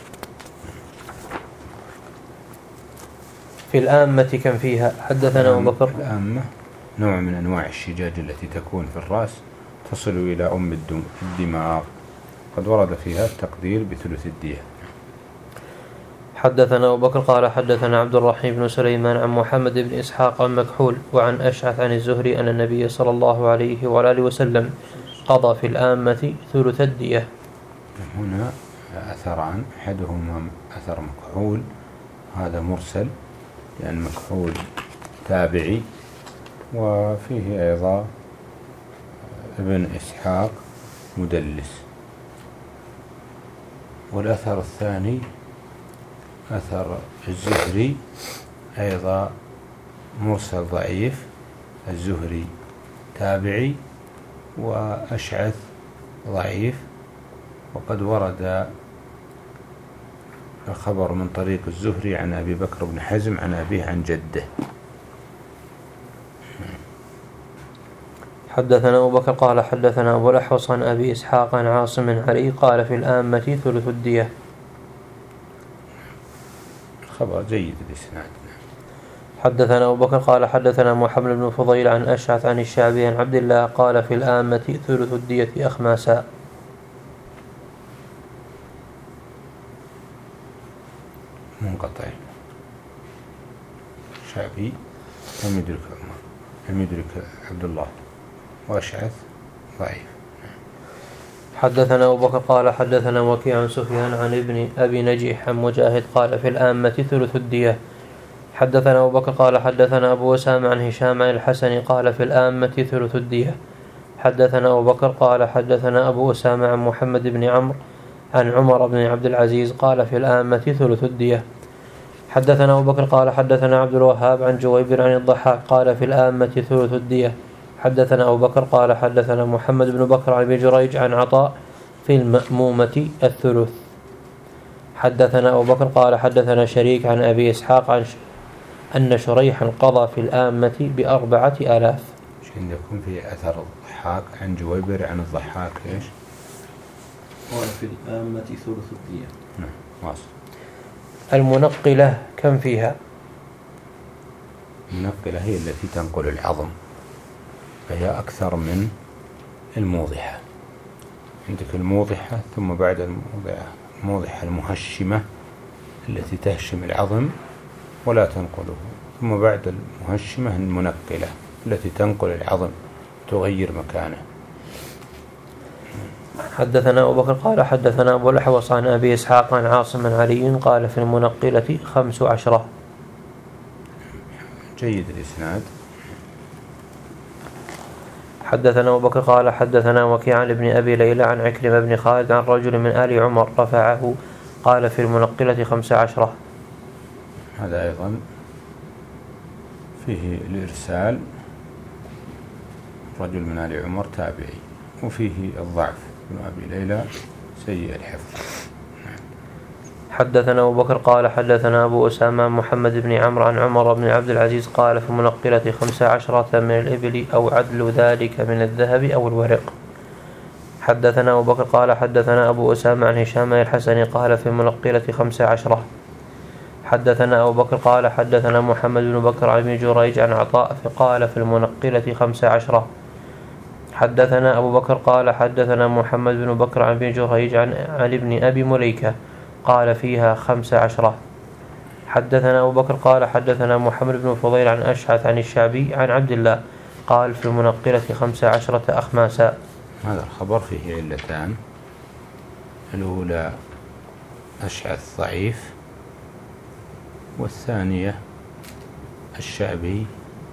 في الآمة كم فيها؟ حدثنا أبو بكر. الآمة نوع من أنواع الشجاج التي تكون في الرأس تصل إلى أم الدماغ، قد ورد فيها التقدير بثلث الدية. حدثنا أبو بكر قال حدثنا عبد الرحيم بن سليمان عن محمد بن إسحاق عن مكحول وعن أشعث عن الزهري أن النبي صلى الله عليه وآله وسلم قضى في الآمة ثلث الدية. هنا أثران، أحدهما أثر مكحول، هذا مرسل لأن مكحول تابعي، وفيه أيضا ابن إسحاق مدلس. والأثر الثاني أثر الزهري أيضا مرسل ضعيف، الزهري تابعي وأشعث ضعيف، وقد ورد الخبر من طريق الزهري عن أبي بكر بن حزم عن أبيه عن جده. حدثنا أبو بكر قال حدثنا أبو الأحوص عن أبي إسحاق عن عاصم علي قال في الآمة ثلث الدية. خبر جيد الإسناد. حدثنا أبو بكر قال حدثنا محمد بن فضيل عن أشعث عن الشعبي عن عبد الله قال في الآمة ثلث الدية أخماسا. منقطع. شعبي لم يدرك عمر، لم يدرك عبد الله، وأشعث ضعيف. حدثنا أبو بكر قال حدثنا وكيع عن سفيان عن ابن أبي نجيح عن مجاهد قال في الآمة ثلث الدية. حدثنا أبو بكر قال حدثنا أبو أسامة عن هشام عن الحسن قال في الآمة ثلث الدية. حدثنا أبو بكر قال حدثنا أبو أسامة عن محمد بن عمرو عن عمر بن عبد العزيز قال في الآمة ثلث الدية. حدثنا أبو بكر قال حدثنا عبد الوهاب عن جويبر عن الضحاك قال في الآمة ثلث الدية. حدثنا أبو بكر قال حدثنا محمد بن بكر عن أبي جريج عن عطاء في المأمومة الثلث. حدثنا أبو بكر قال حدثنا شريك عن أبي إسحاق عن ش... أن شريحا قضى في الآمة بأربعة آلاف. عندكم في أثر الضحاك عن جويبر عن الضحاك إيش؟ قال في الآمة ثلث الدية. نعم واصل. المنقلة كم فيها؟ المنقلة هي التي تنقل العظم، فهي أكثر من الموضحة. عندك الموضحة ثم بعد الموضحة الموضحة المهشمة التي تهشم العظم ولا تنقله، ثم بعد المهشمة المنقلة التي تنقل العظم تغير مكانه. حدثنا أبو بكر قال حدثنا أبو الأحوص عن أبي إسحاق عن عاصم عن علي قال في المنقلة خمس عشرة. جيد الإسناد. حدثنا أبو بكر قال حدثنا وكيع عن ابن أبي ليلى عن عكرمة بن خالد عن رجل من آل عمر رفعه قال في المنقلة خمس عشرة. هذا أيضا فيه الإرسال، رجل من آل عمر تابعي، وفيه الضعف، ابن أبي ليلى سيء الحفظ. حدثنا أبو بكر قال حدثنا أبو أسامة محمد بن عمرو عن عمر بن عبد العزيز قال في المنقلة خمس عشرة من الإبل أو عدل ذلك من الذهب أو الورق. حدثنا أبو بكر قال حدثنا أبو أسامة عن هشام الحسن قال في المنقلة خمس عشرة. حدثنا أبو بكر قال حدثنا محمد بن بكر عن ابن جريج عن عطاء فقال في المنقلة خمس عشرة. حدثنا أبو بكر قال حدثنا محمد بن بكر عن ابن جريج عن, عن ابن أبي مليكة قال فيها خمس عشرة. حدثنا أبو بكر قال حدثنا محمد بن فضيل عن أشعث عن الشعبي عن عبد الله قال في المنقلة خمس عشرة أخماسا. هذا الخبر فيه علتان، الأولى أشعث ضعيف، والثانية الشعبي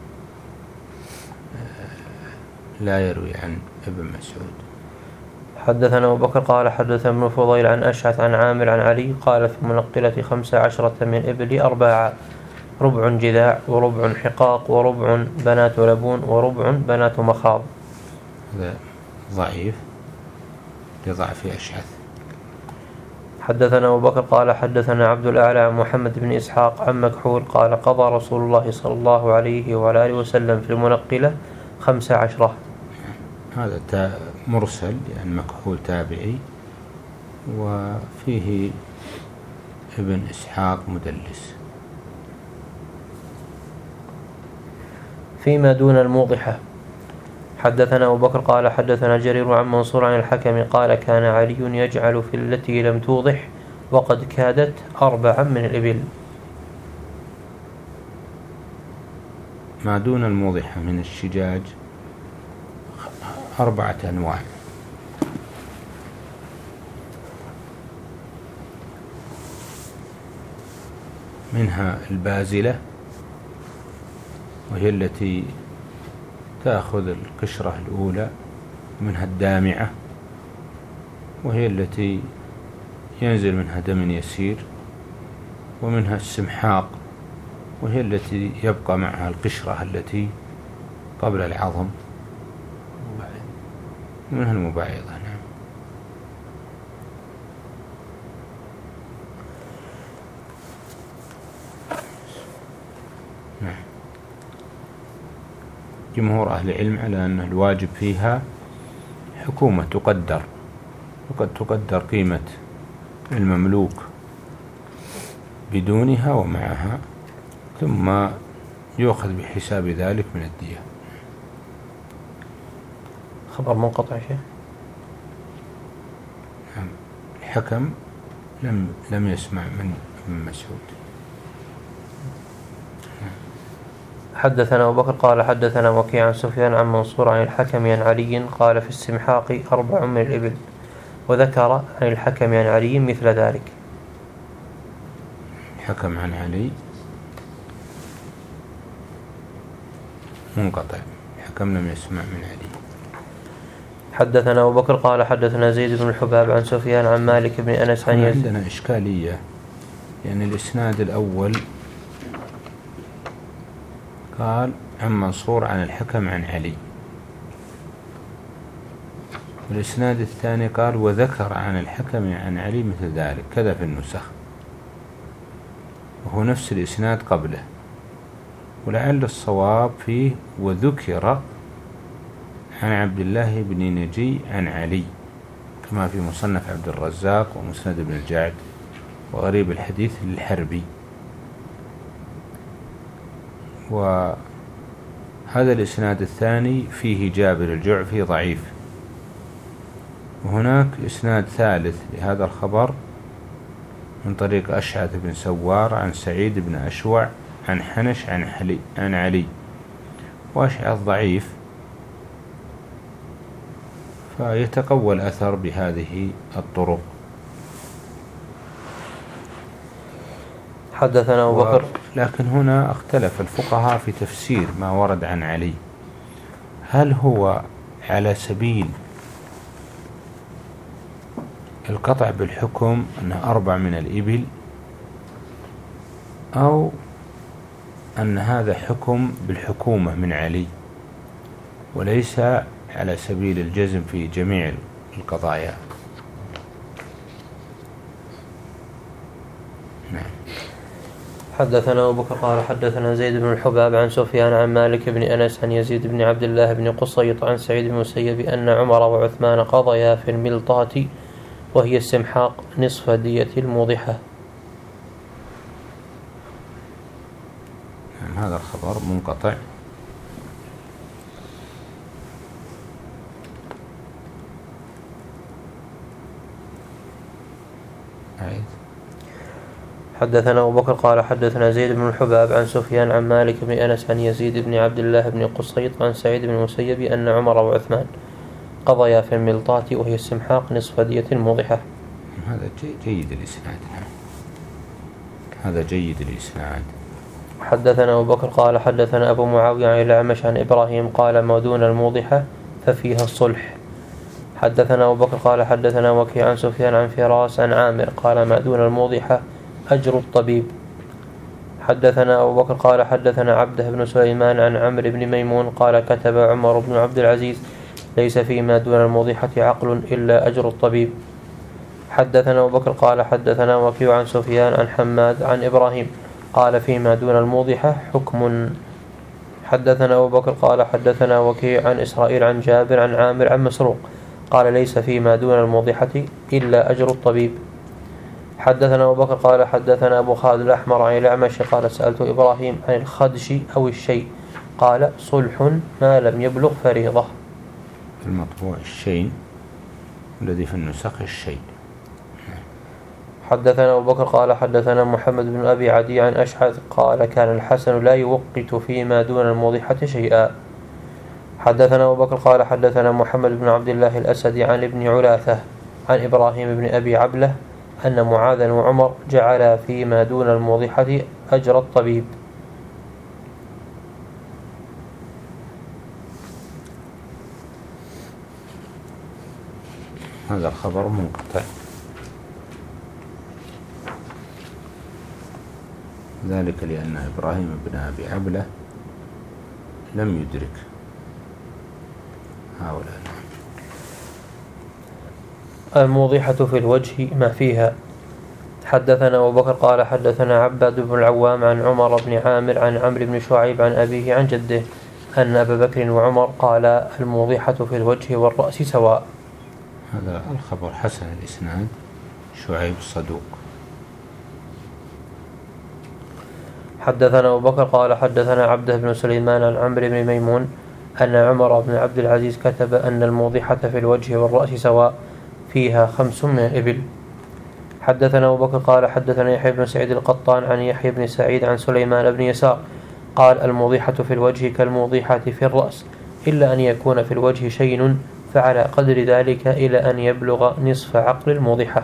لا يروي عن ابن مسعود. حدثنا أبو بكر قال حدثنا ابن فضيل عن أشعث عن عامر عن علي قال في المنقلة خمس عشرة من إبل أرباع، ربع جذاع وربع حقاق وربع بنات لبون وربع بنات مخاض. هذا ضعيف لضعف أشعث. حدثنا أبو بكر قال حدثنا عبد الأعلى عن محمد بن إسحاق عن مكحول قال قضى رسول الله صلى الله عليه وعلى آله وسلم في المنقلة خمس عشرة. هذا مرسل يعني مكحول تابعي، وفيه ابن إسحاق مدلس. فيما دون الموضحة. حدثنا أبو بكر قال حدثنا جرير عن منصور عن الحكم قال كان علي يجعل في التي لم توضح وقد كادت أربعا من الإبل. ما دون الموضحة من الشجاج أربعة أنواع. منها البازلة، وهي التي تأخذ القشرة الأولى، منها الدامعة وهي التي ينزل منها دم يسير، ومنها السمحاق وهي التي يبقى معها القشرة التي قبل العظم، ومنها المبايضة. نعم. نعم. جمهور أهل العلم على أن الواجب فيها حكومة تقدر، وقد تقدر قيمة المملوك بدونها ومعها، ثم يؤخذ بحساب ذلك من الدية. خبر منقطع شيء. نعم. الحكم لم لم يسمع من ابن مسعود. حدثنا أبو بكر قال حدثنا وكيع عن سفيان عن منصور عن الحكم عن علي قال في السمحاق أربع من الإبل، وذكر عن الحكم عن علي مثل ذلك. الحكم عن علي منقطع، الحكم لم يسمع من علي. حدثنا أبو بكر قال حدثنا زيد بن الحباب عن سفيان عن مالك بن أنس عن يزيد. عندنا إشكالية، يعني الإسناد الأول قال عن منصور عن الحكم عن علي، والإسناد الثاني قال وذكر عن الحكم عن علي مثل ذلك، كذا في النسخ، وهو نفس الإسناد قبله. ولعل الصواب فيه وذكر عن عبد الله بن نجي عن علي، كما في مصنف عبد الرزاق ومسند بن الجعد وغريب الحديث للحربي. وهذا الإسناد الثاني فيه جابر الجعفي ضعيف. وهناك إسناد ثالث لهذا الخبر من طريق أشعث بن سوار عن سعيد بن أشوع عن حنش عن, حلي عن علي، وأشعث ضعيف، فيتقوى الأثر بهذه الطرق. حدثنا أبو بكر. لكن هنا اختلف الفقهاء في تفسير ما ورد عن علي، هل هو على سبيل القطع بالحكم أنه أربع من الإبل، أو أن هذا حكم بالحكومة من علي وليس على سبيل الجزم في جميع القضايا. نعم. حدثنا أبو بكر قال حدثنا زيد بن الحباب عن سفيان عن مالك بن أنس عن يزيد بن عبد الله بن قصيط عن سعيد بن المسيب أن عمر وعثمان قضيا في الملطات وهي السمحاق نصف دية الموضحة. نعم. هذا الخبر منقطع. عيد. حدثنا أبو بكر قال حدثنا زيد بن الحباب عن سفيان عن مالك بن أنس عن يزيد بن عبد الله بن قصيط عن سعيد بن المسيب أن عمر وعثمان قضيا في الملطات وهي السمحاق نصف دية الموضحة. هذا جيد الإسناد. هذا جيد الإسناد. حدثنا أبو بكر قال حدثنا أبو معاوية عن الأعمش عن إبراهيم قال ما دون الموضحة ففيها الصلح. حدثنا أبو بكر قال حدثنا وكيع عن سفيان عن فراس عن عامر قال ما دون الموضحة أجر الطبيب. حدثنا أبو بكر قال حدثنا عبده بن سليمان عن عمرو بن ميمون قال كتب عمر بن عبد العزيز ليس فيما دون الموضحة عقل إلا أجر الطبيب. حدثنا أبو بكر قال حدثنا وكيع عن سفيان عن حماد عن إبراهيم قال فيما دون الموضحة حكم. حدثنا أبو بكر قال حدثنا وكيع عن إسرائيل عن جابر عن عامر عن مسروق قال ليس فيما دون الموضحة إلا أجر الطبيب. حدثنا أبو بكر قال حدثنا أبو خالد الأحمر عن الأعمش قال سألت إبراهيم عن الخدش أو الشيء قال صلح ما لم يبلغ فريضة. المطبوع الشيء الذي في النسخ الشيء. حدثنا أبو بكر قال حدثنا محمد بن أبي عدي عن أشعث قال كان الحسن لا يوقت فيما دون الموضحة شيئا. حدثنا أبو بكر قال حدثنا محمد بن عبد الله الأسدي عن ابن علاثة عن إبراهيم بن أبي عبلة أن معاذا وعمر جعل فيما دون الموضحة أجر الطبيب. هذا الخبر منقطع، ذلك لأن إبراهيم بن أبي عبلة لم يدرك هؤلاء. الموضحة في الوجه ما فيها. حدثنا أبو بكر قال حدثنا عباد بن العوام عن عمر بن عامر عن عمرو بن شعيب عن أبيه عن جده أن أبا بكر وعمر قال الموضحة في الوجه والرأس سواء. هذا الخبر حسن الإسناد، شعيب الصدوق. حدثنا أبو بكر قال حدثنا عبده بن سليمان عن عمرو بن ميمون أن عمر بن عبد العزيز كتب أن الموضحة في الوجه والرأس سواء فيها خمس من الإبل. حدثنا أبو بكر قال حدثنا يحيى بن سعيد القطان عن يحيى بن سعيد عن سليمان بن يسار قال الموضحة في الوجه كالموضحة في الرأس إلا أن يكون في الوجه شيء فعلى قدر ذلك إلى أن يبلغ نصف عقل الموضحة.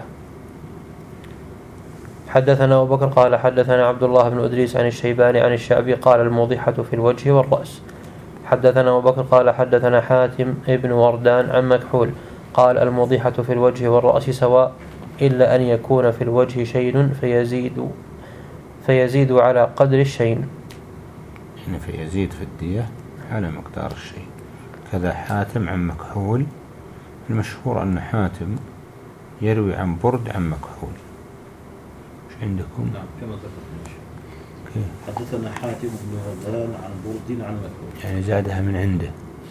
حدثنا أبو بكر قال حدثنا عبد الله بن أدريس عن الشيباني عن الشعبي قال الموضحة في الوجه والرأس. حدثنا أبو بكر قال حدثنا حاتم ابن وردان عن مكحول قال الموضحة في الوجه والرأس سواء إلا أن يكون في الوجه شيء فيزيد فيزيد على قدر الشيء. يعني فيزيد في الدية على مقدار الشيء. كذا حاتم عن مكحول، المشهور أن حاتم يروي عن برد عن مكحول. ايش عندكم؟ نعم كما ذكرت. كيف؟ حدثنا حاتم بن وردان عن برد عن مكحول، يعني زادها من عنده.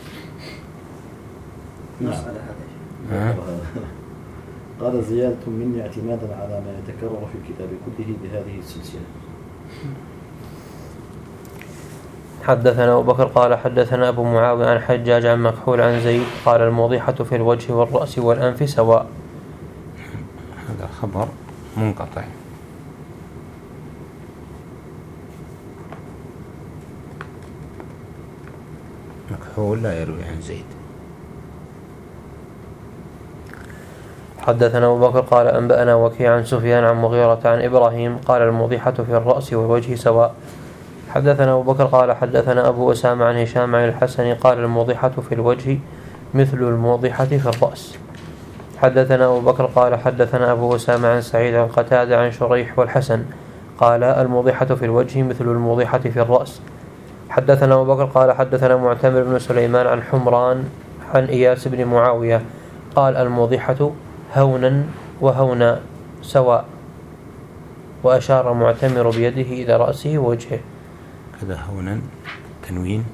نعم. ها؟ قال زيادة مني اعتمادا على ما يتكرر في الكتاب كله بهذه السلسلة. حدثنا أبو بكر قال حدثنا أبو معاوية عن حجاج عن مكحول عن زيد قال الموضحة في الوجه والرأس والأنف سواء. هذا خبر منقطع. مكحول لا يروي عن زيد. حدثنا أبو بكر قال أنبأنا وكيع عن سفيان عن مغيرة عن إبراهيم قال الموضحة في الرأس والوجه سواء. حدثنا أبو بكر قال حدثنا أبو أسامة عن هشام عن الحسن قال الموضحة في الوجه مثل الموضحة في الرأس. حدثنا أبو بكر قال حدثنا أبو أسامة عن سعيد عن قتادة عن شريح والحسن قال الموضحة في الوجه مثل الموضحة في الرأس. حدثنا أبو بكر قال حدثنا معتمر بن سليمان عن حمران عن إياس بن معاوية قال الموضحة هونا وهونا سواء، وأشار معتمر بيده إلى رأسه ووجهه. كذا هونا تنوين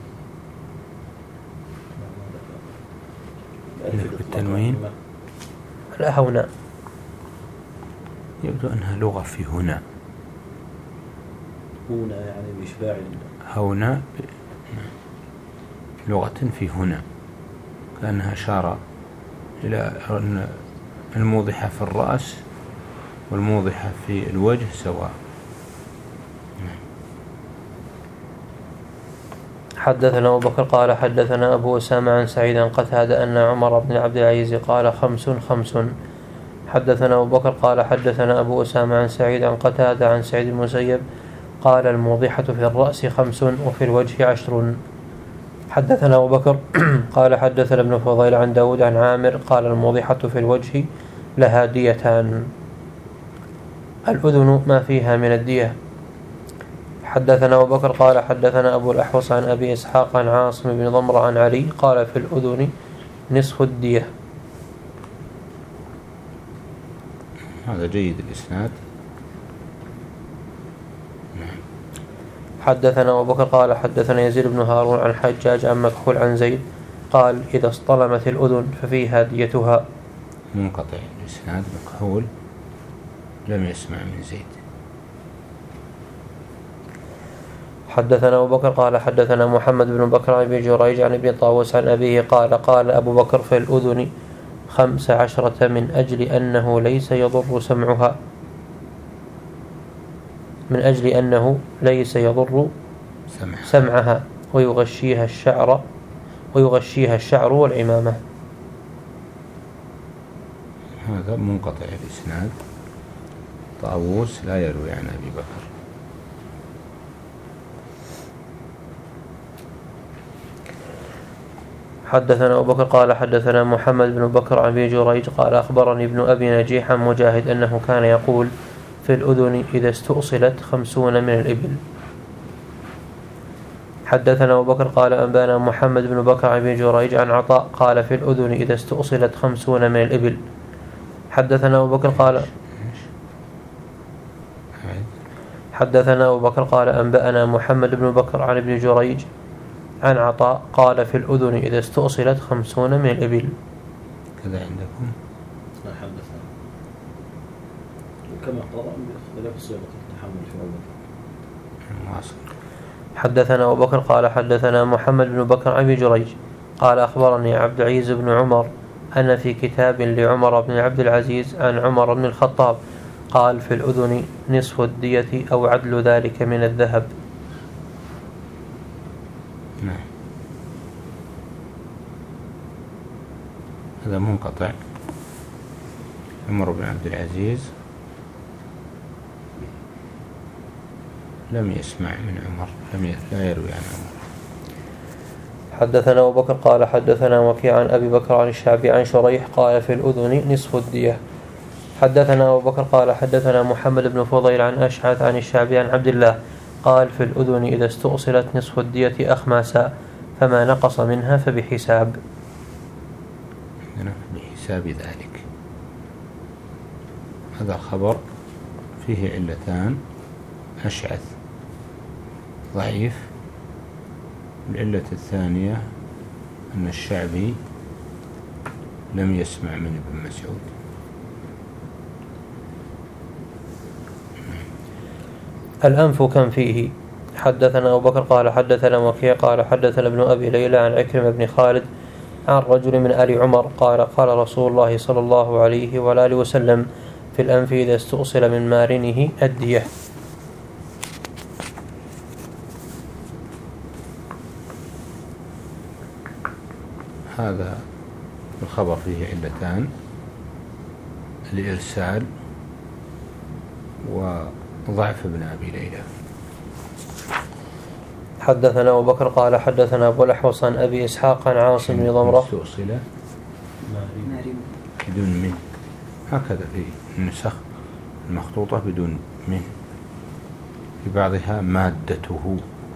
بالتنوين لا هونا، يبدو أنها لغة في هنا. هنا يعني بإشباع هونا لغة في هنا، كأنها أشار إلى أن الموضحة في الرأس والموضحة في الوجه سواء. حدثنا أبو بكر قال حدثنا أبو أسامة عن سعيد عن قتادة أن عمر بن عبد العزيز قال خمس خمس. حدثنا أبو بكر قال حدثنا أبو أسامة عن سعيد عن قتادة عن سعيد المسيب قال الموضحة في الرأس خمس وفي الوجه عشر. حدثنا أبو بكر قال حدثنا ابن فضيل عن داود عن عامر قال الموضحة في الوجه لها ديتان، الأذن ما فيها من الدية. حدثنا أبو بكر قال حدثنا أبو الأحوص عن أبي إسحاق عن عاصم بن ضمرة عن علي قال في الأذن نصف الدية. هذا جيد الإسناد. حدثنا أبو بكر قال حدثنا يزيد بن هارون عن حجاج عن مكحول عن زيد قال إذا اصطلمت الأذن ففيها ديتها. منقطع الإسناد، مكحول لم يسمع من زيد. حدثنا أبو بكر قال حدثنا محمد بن بكر عن ابن جريج عن ابن طاووس عن أبيه قال قال أبو بكر في الأذن خمس عشرة من أجل أنه ليس يضر سمعها من أجل أنه ليس يضر سمعها, سمعها ويغشيها الشعر ويغشيها الشعر والعمامة. هذا منقطع الإسناد، طاووس لا يروي عن أبي بكر. حدثنا أبو بكر قال حدثنا محمد بن بكر عن ابن جريج قال أخبرني ابن أبي نجيح عن مجاهد أنه كان يقول في الأذن إذا استؤصلت خمسون من الإبل. حدثنا أبو بكر قال أنبانا محمد بن بكر عن ابن جريج عن عطاء قال في الأذن إذا استؤصلت خمسون من الإبل. حدثنا أبو بكر قال حدثنا أبو بكر قال أنبأنا محمد بن بكر عن ابن جريج عن عطاء قال في الأذن إذا استؤصلت خمسون من الإبل. كذا عندكم؟ حدثنا وكما قرأ باختلاف صيغة التحمل في أول. واصل. حدثنا أبو بكر قال حدثنا محمد بن بكر عن ابن جريج قال أخبرني عبد العزيز بن عمر أن في كتاب لعمر بن عبد العزيز عن عمر بن الخطاب قال في الأذن نصف الدية أو عدل ذلك من الذهب. نعم. هذا منقطع. عمر بن عبد العزيز لم يسمع من عمر، لم لا يروي عن عمر. حدثنا أبو بكر قال حدثنا وكيع عن أبي بكر عن الشعبي عن شريح قال في الأذن نصف الدية. حدثنا أبو بكر قال حدثنا محمد بن فضيل عن أشعث عن الشعبي عن عبد الله قال في الأذن إذا استؤصلت نصف الدية أخماسا فما نقص منها فبحساب. بحساب ذلك. هذا الخبر فيه علتان: أشعث ضعيف، العلة الثانية أن الشعبي لم يسمع من ابن مسعود. الأنف كم فيه؟ حدثنا أبو بكر قال حدثنا وكيع قال حدثنا ابن أبي ليلى عن عكرمة بن خالد عن رجل من آل عمر قال قال رسول الله صلى الله عليه وآله وسلم في الأنف إذا استؤصل من مارنه الدية. هذا الخبر فيه علتان: الإرسال وضعف ابن أبي ليلى. حدثنا أبو بكر قال حدثنا أبو الأحوص عن أبي إسحاق عن عاصم بن ضمرة استؤصل بدون من، هكذا في النسخ المخطوطة بدون من، في بعضها مادته.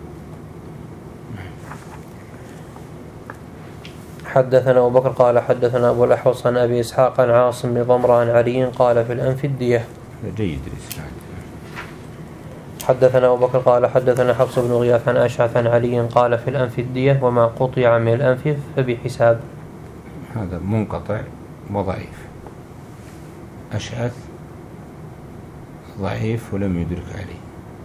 حدثنا أبو بكر قال حدثنا أبو الأحوص عن أبي إسحاق عن عاصم بن ضمرة عن علي قال في الأنف الدية. جيد الإسناد. حدثنا أبو بكر قال حدثنا حفص بن غياث عن أشعث عن علي قال في الأنف الدية وما قطع من الأنف فبحساب. هذا منقطع وضعيف. أشعث ضعيف ولم يدرك عليه.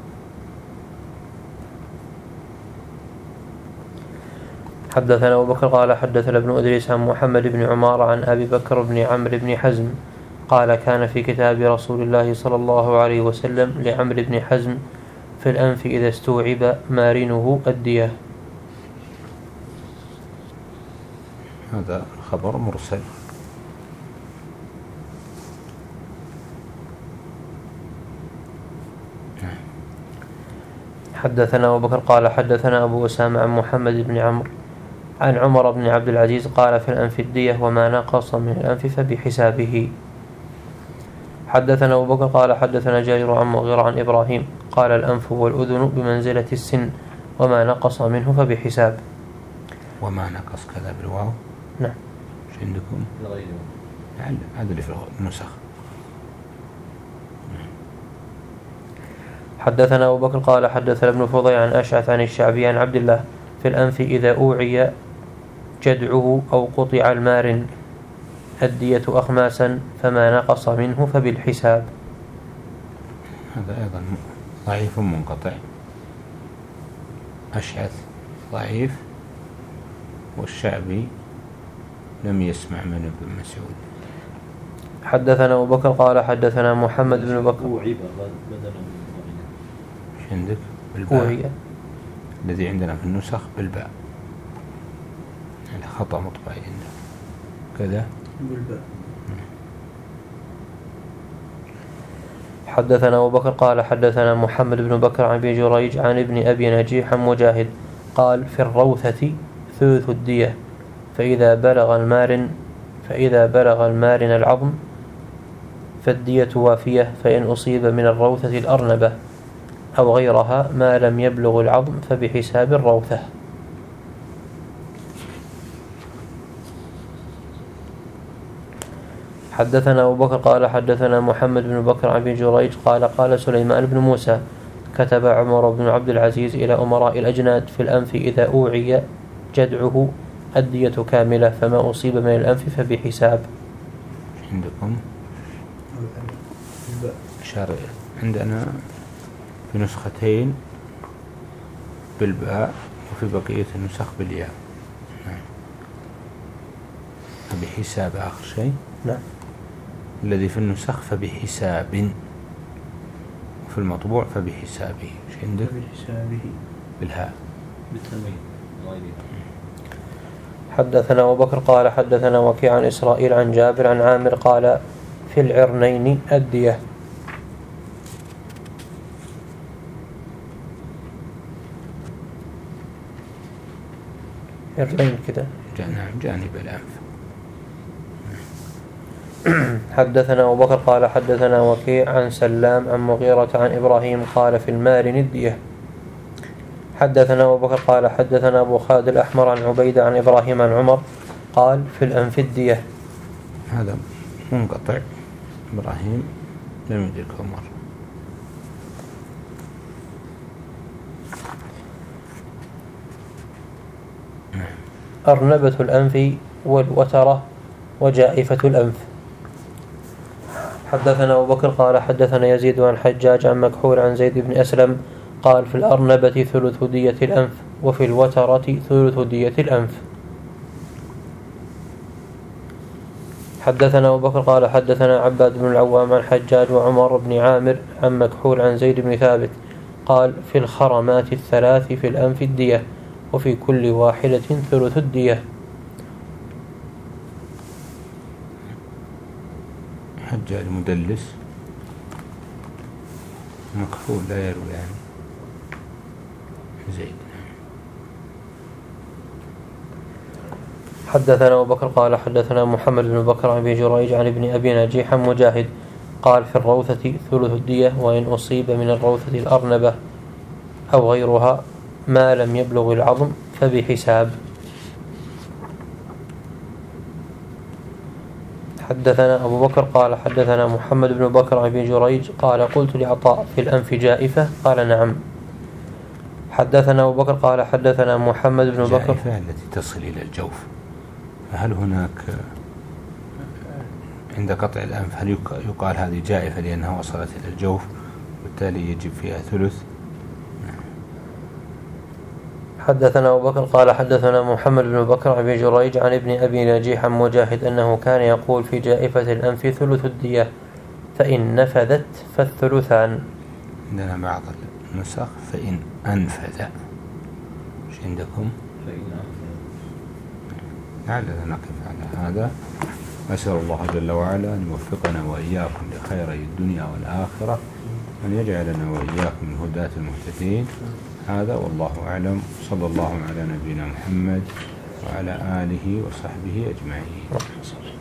حدثنا أبو بكر قال حدثنا ابن أدريس عن محمد بن عمار عن أبي بكر بن عمرو بن حزم قال كان في كتاب رسول الله صلى الله عليه وسلم لعمرو بن حزم في الأنف إذا استوعب مارنه الدية. هذا خبر مرسل. حدثنا أبو بكر قال حدثنا أبو أسامة عن محمد بن عمرو عن عمر بن عبد العزيز قال في الأنف الدية وما نقص من الأنف فبحسابه. حدثنا أبو بكر قال حدثنا جرير عن مغيرة عن إبراهيم قال الأنف والأذن بمنزلة السن وما نقص منه فبحساب. وما نقص كذا بالواو. نعم. ايش عندكم؟ لغيره. هذا اللي في النسخ. حدثنا أبو بكر قال حدثنا ابن فضيل عن أشعث عن الشعبي عن عبد الله في الأنف إذا أوعي جدعه أو قطع المارن الدية أخماسا فما نقص منه فبالحساب. هذا أيضا ضعيف منقطع. أشعث ضعيف، والشعبي لم يسمع من ابن مسعود. حدثنا أبو بكر قال حدثنا محمد بن بكر. أوعي بدلا من ايش عندك؟ بالباء. أوعي الذي عندنا في النسخ بالباء، يعني خطأ مطبعي عندنا كذا بالباء. حدثنا أبو بكر قال حدثنا محمد بن بكر عن أبي جريج عن ابن أبي نجيح مجاهد قال في الروثة ثلث الدية فإذا بلغ المارن فإذا بلغ المارن العظم فالدية وافية، فإن أصيب من الروثة الأرنبة أو غيرها ما لم يبلغ العظم فبحساب الروثة. حدثنا أبو بكر قال حدثنا محمد بن بكر عن أبي جريج قال قال سليمان بن موسى كتب عمر بن عبد العزيز إلى أمراء الأجناد في الأنف إذا أوعي جدعه الدية كاملة، فما أصيب من الأنف فبحساب. عندكم بالباء. شارع عندنا في نسختين بالباء وفي بقية النسخ بالياء. نعم. فبحساب آخر شيء. نعم. الذي في النسخ فبحساب، وفي المطبوع فبحسابه. ايش عندك؟ بحسابه بالهاء بالتنوين غيرها. حدثنا أبو بكر قال حدثنا وكيع عن إسرائيل عن جابر عن عامر قال في العرنين الدية. عرنين كده. نعم جانب الأنف. حدثنا أبو بكر قال حدثنا وكيع عن سلام عن مغيرة عن إبراهيم قال في المارن الدية. حدثنا أبو بكر قال حدثنا أبو خالد الأحمر عن عبيدة عن إبراهيم عن عمر قال في الأنف الدية. هذا منقطع. إبراهيم لم يدرك عمر. أرنبة الأنف والوترة وجائفة الأنف. حدثنا أبو بكر قال حدثنا يزيد عن حجاج عن مكحول عن زيد بن أسلم قال في الأرنبة ثلث دية الأنف وفي الوترة ثلث دية الأنف. حدثنا أبو بكر قال حدثنا عباد بن العوام عن حجاج وعمر بن عامر عن مكحول عن زيد بن ثابت قال في الخرمات الثلاث في الأنف الدية وفي كل واحدة ثلث الدية. حجاج مدلس، مكحول لا يروي يعني زيد. حدثنا أبو بكر قال حدثنا محمد بن بكر عن أبي جريج عن ابن أبي نجيح مجاهد قال في الروثة ثلث الدية، وإن أصيب من الروثة الأرنبة أو غيرها ما لم يبلغ العظم فبحساب. حدثنا أبو بكر قال حدثنا محمد بن بكر عن أبي جريج قال قلت لعطاء في الأنف جائفة قال نعم. حدثنا أبو بكر قال حدثنا محمد بن بكر الجائفة التي تصل إلى الجوف، فهل هناك عند قطع الأنف هل يقال هذه جائفة لأنها وصلت إلى الجوف وبالتالي يجب فيها ثلث؟ حدثنا أبو بكر قال حدثنا محمد بن بكر عن أبي جريج عن ابن أبي نجيح مجاهد أنه كان يقول في جائفة الأنف ثلث الدية فإن نفذت فالثلثان. عندنا بعض النسخ فإن أنفذ. ايش عندكم؟ فإن أنفذ. لعلنا نقف على هذا. أسأل الله جل وعلا أن يوفقنا وإياكم لخير الدنيا والآخرة، أن يجعلنا وإياكم من هداة المهتدين. هذا والله أعلم. صلى الله على نبينا محمد وعلى آله وصحبه أجمعين.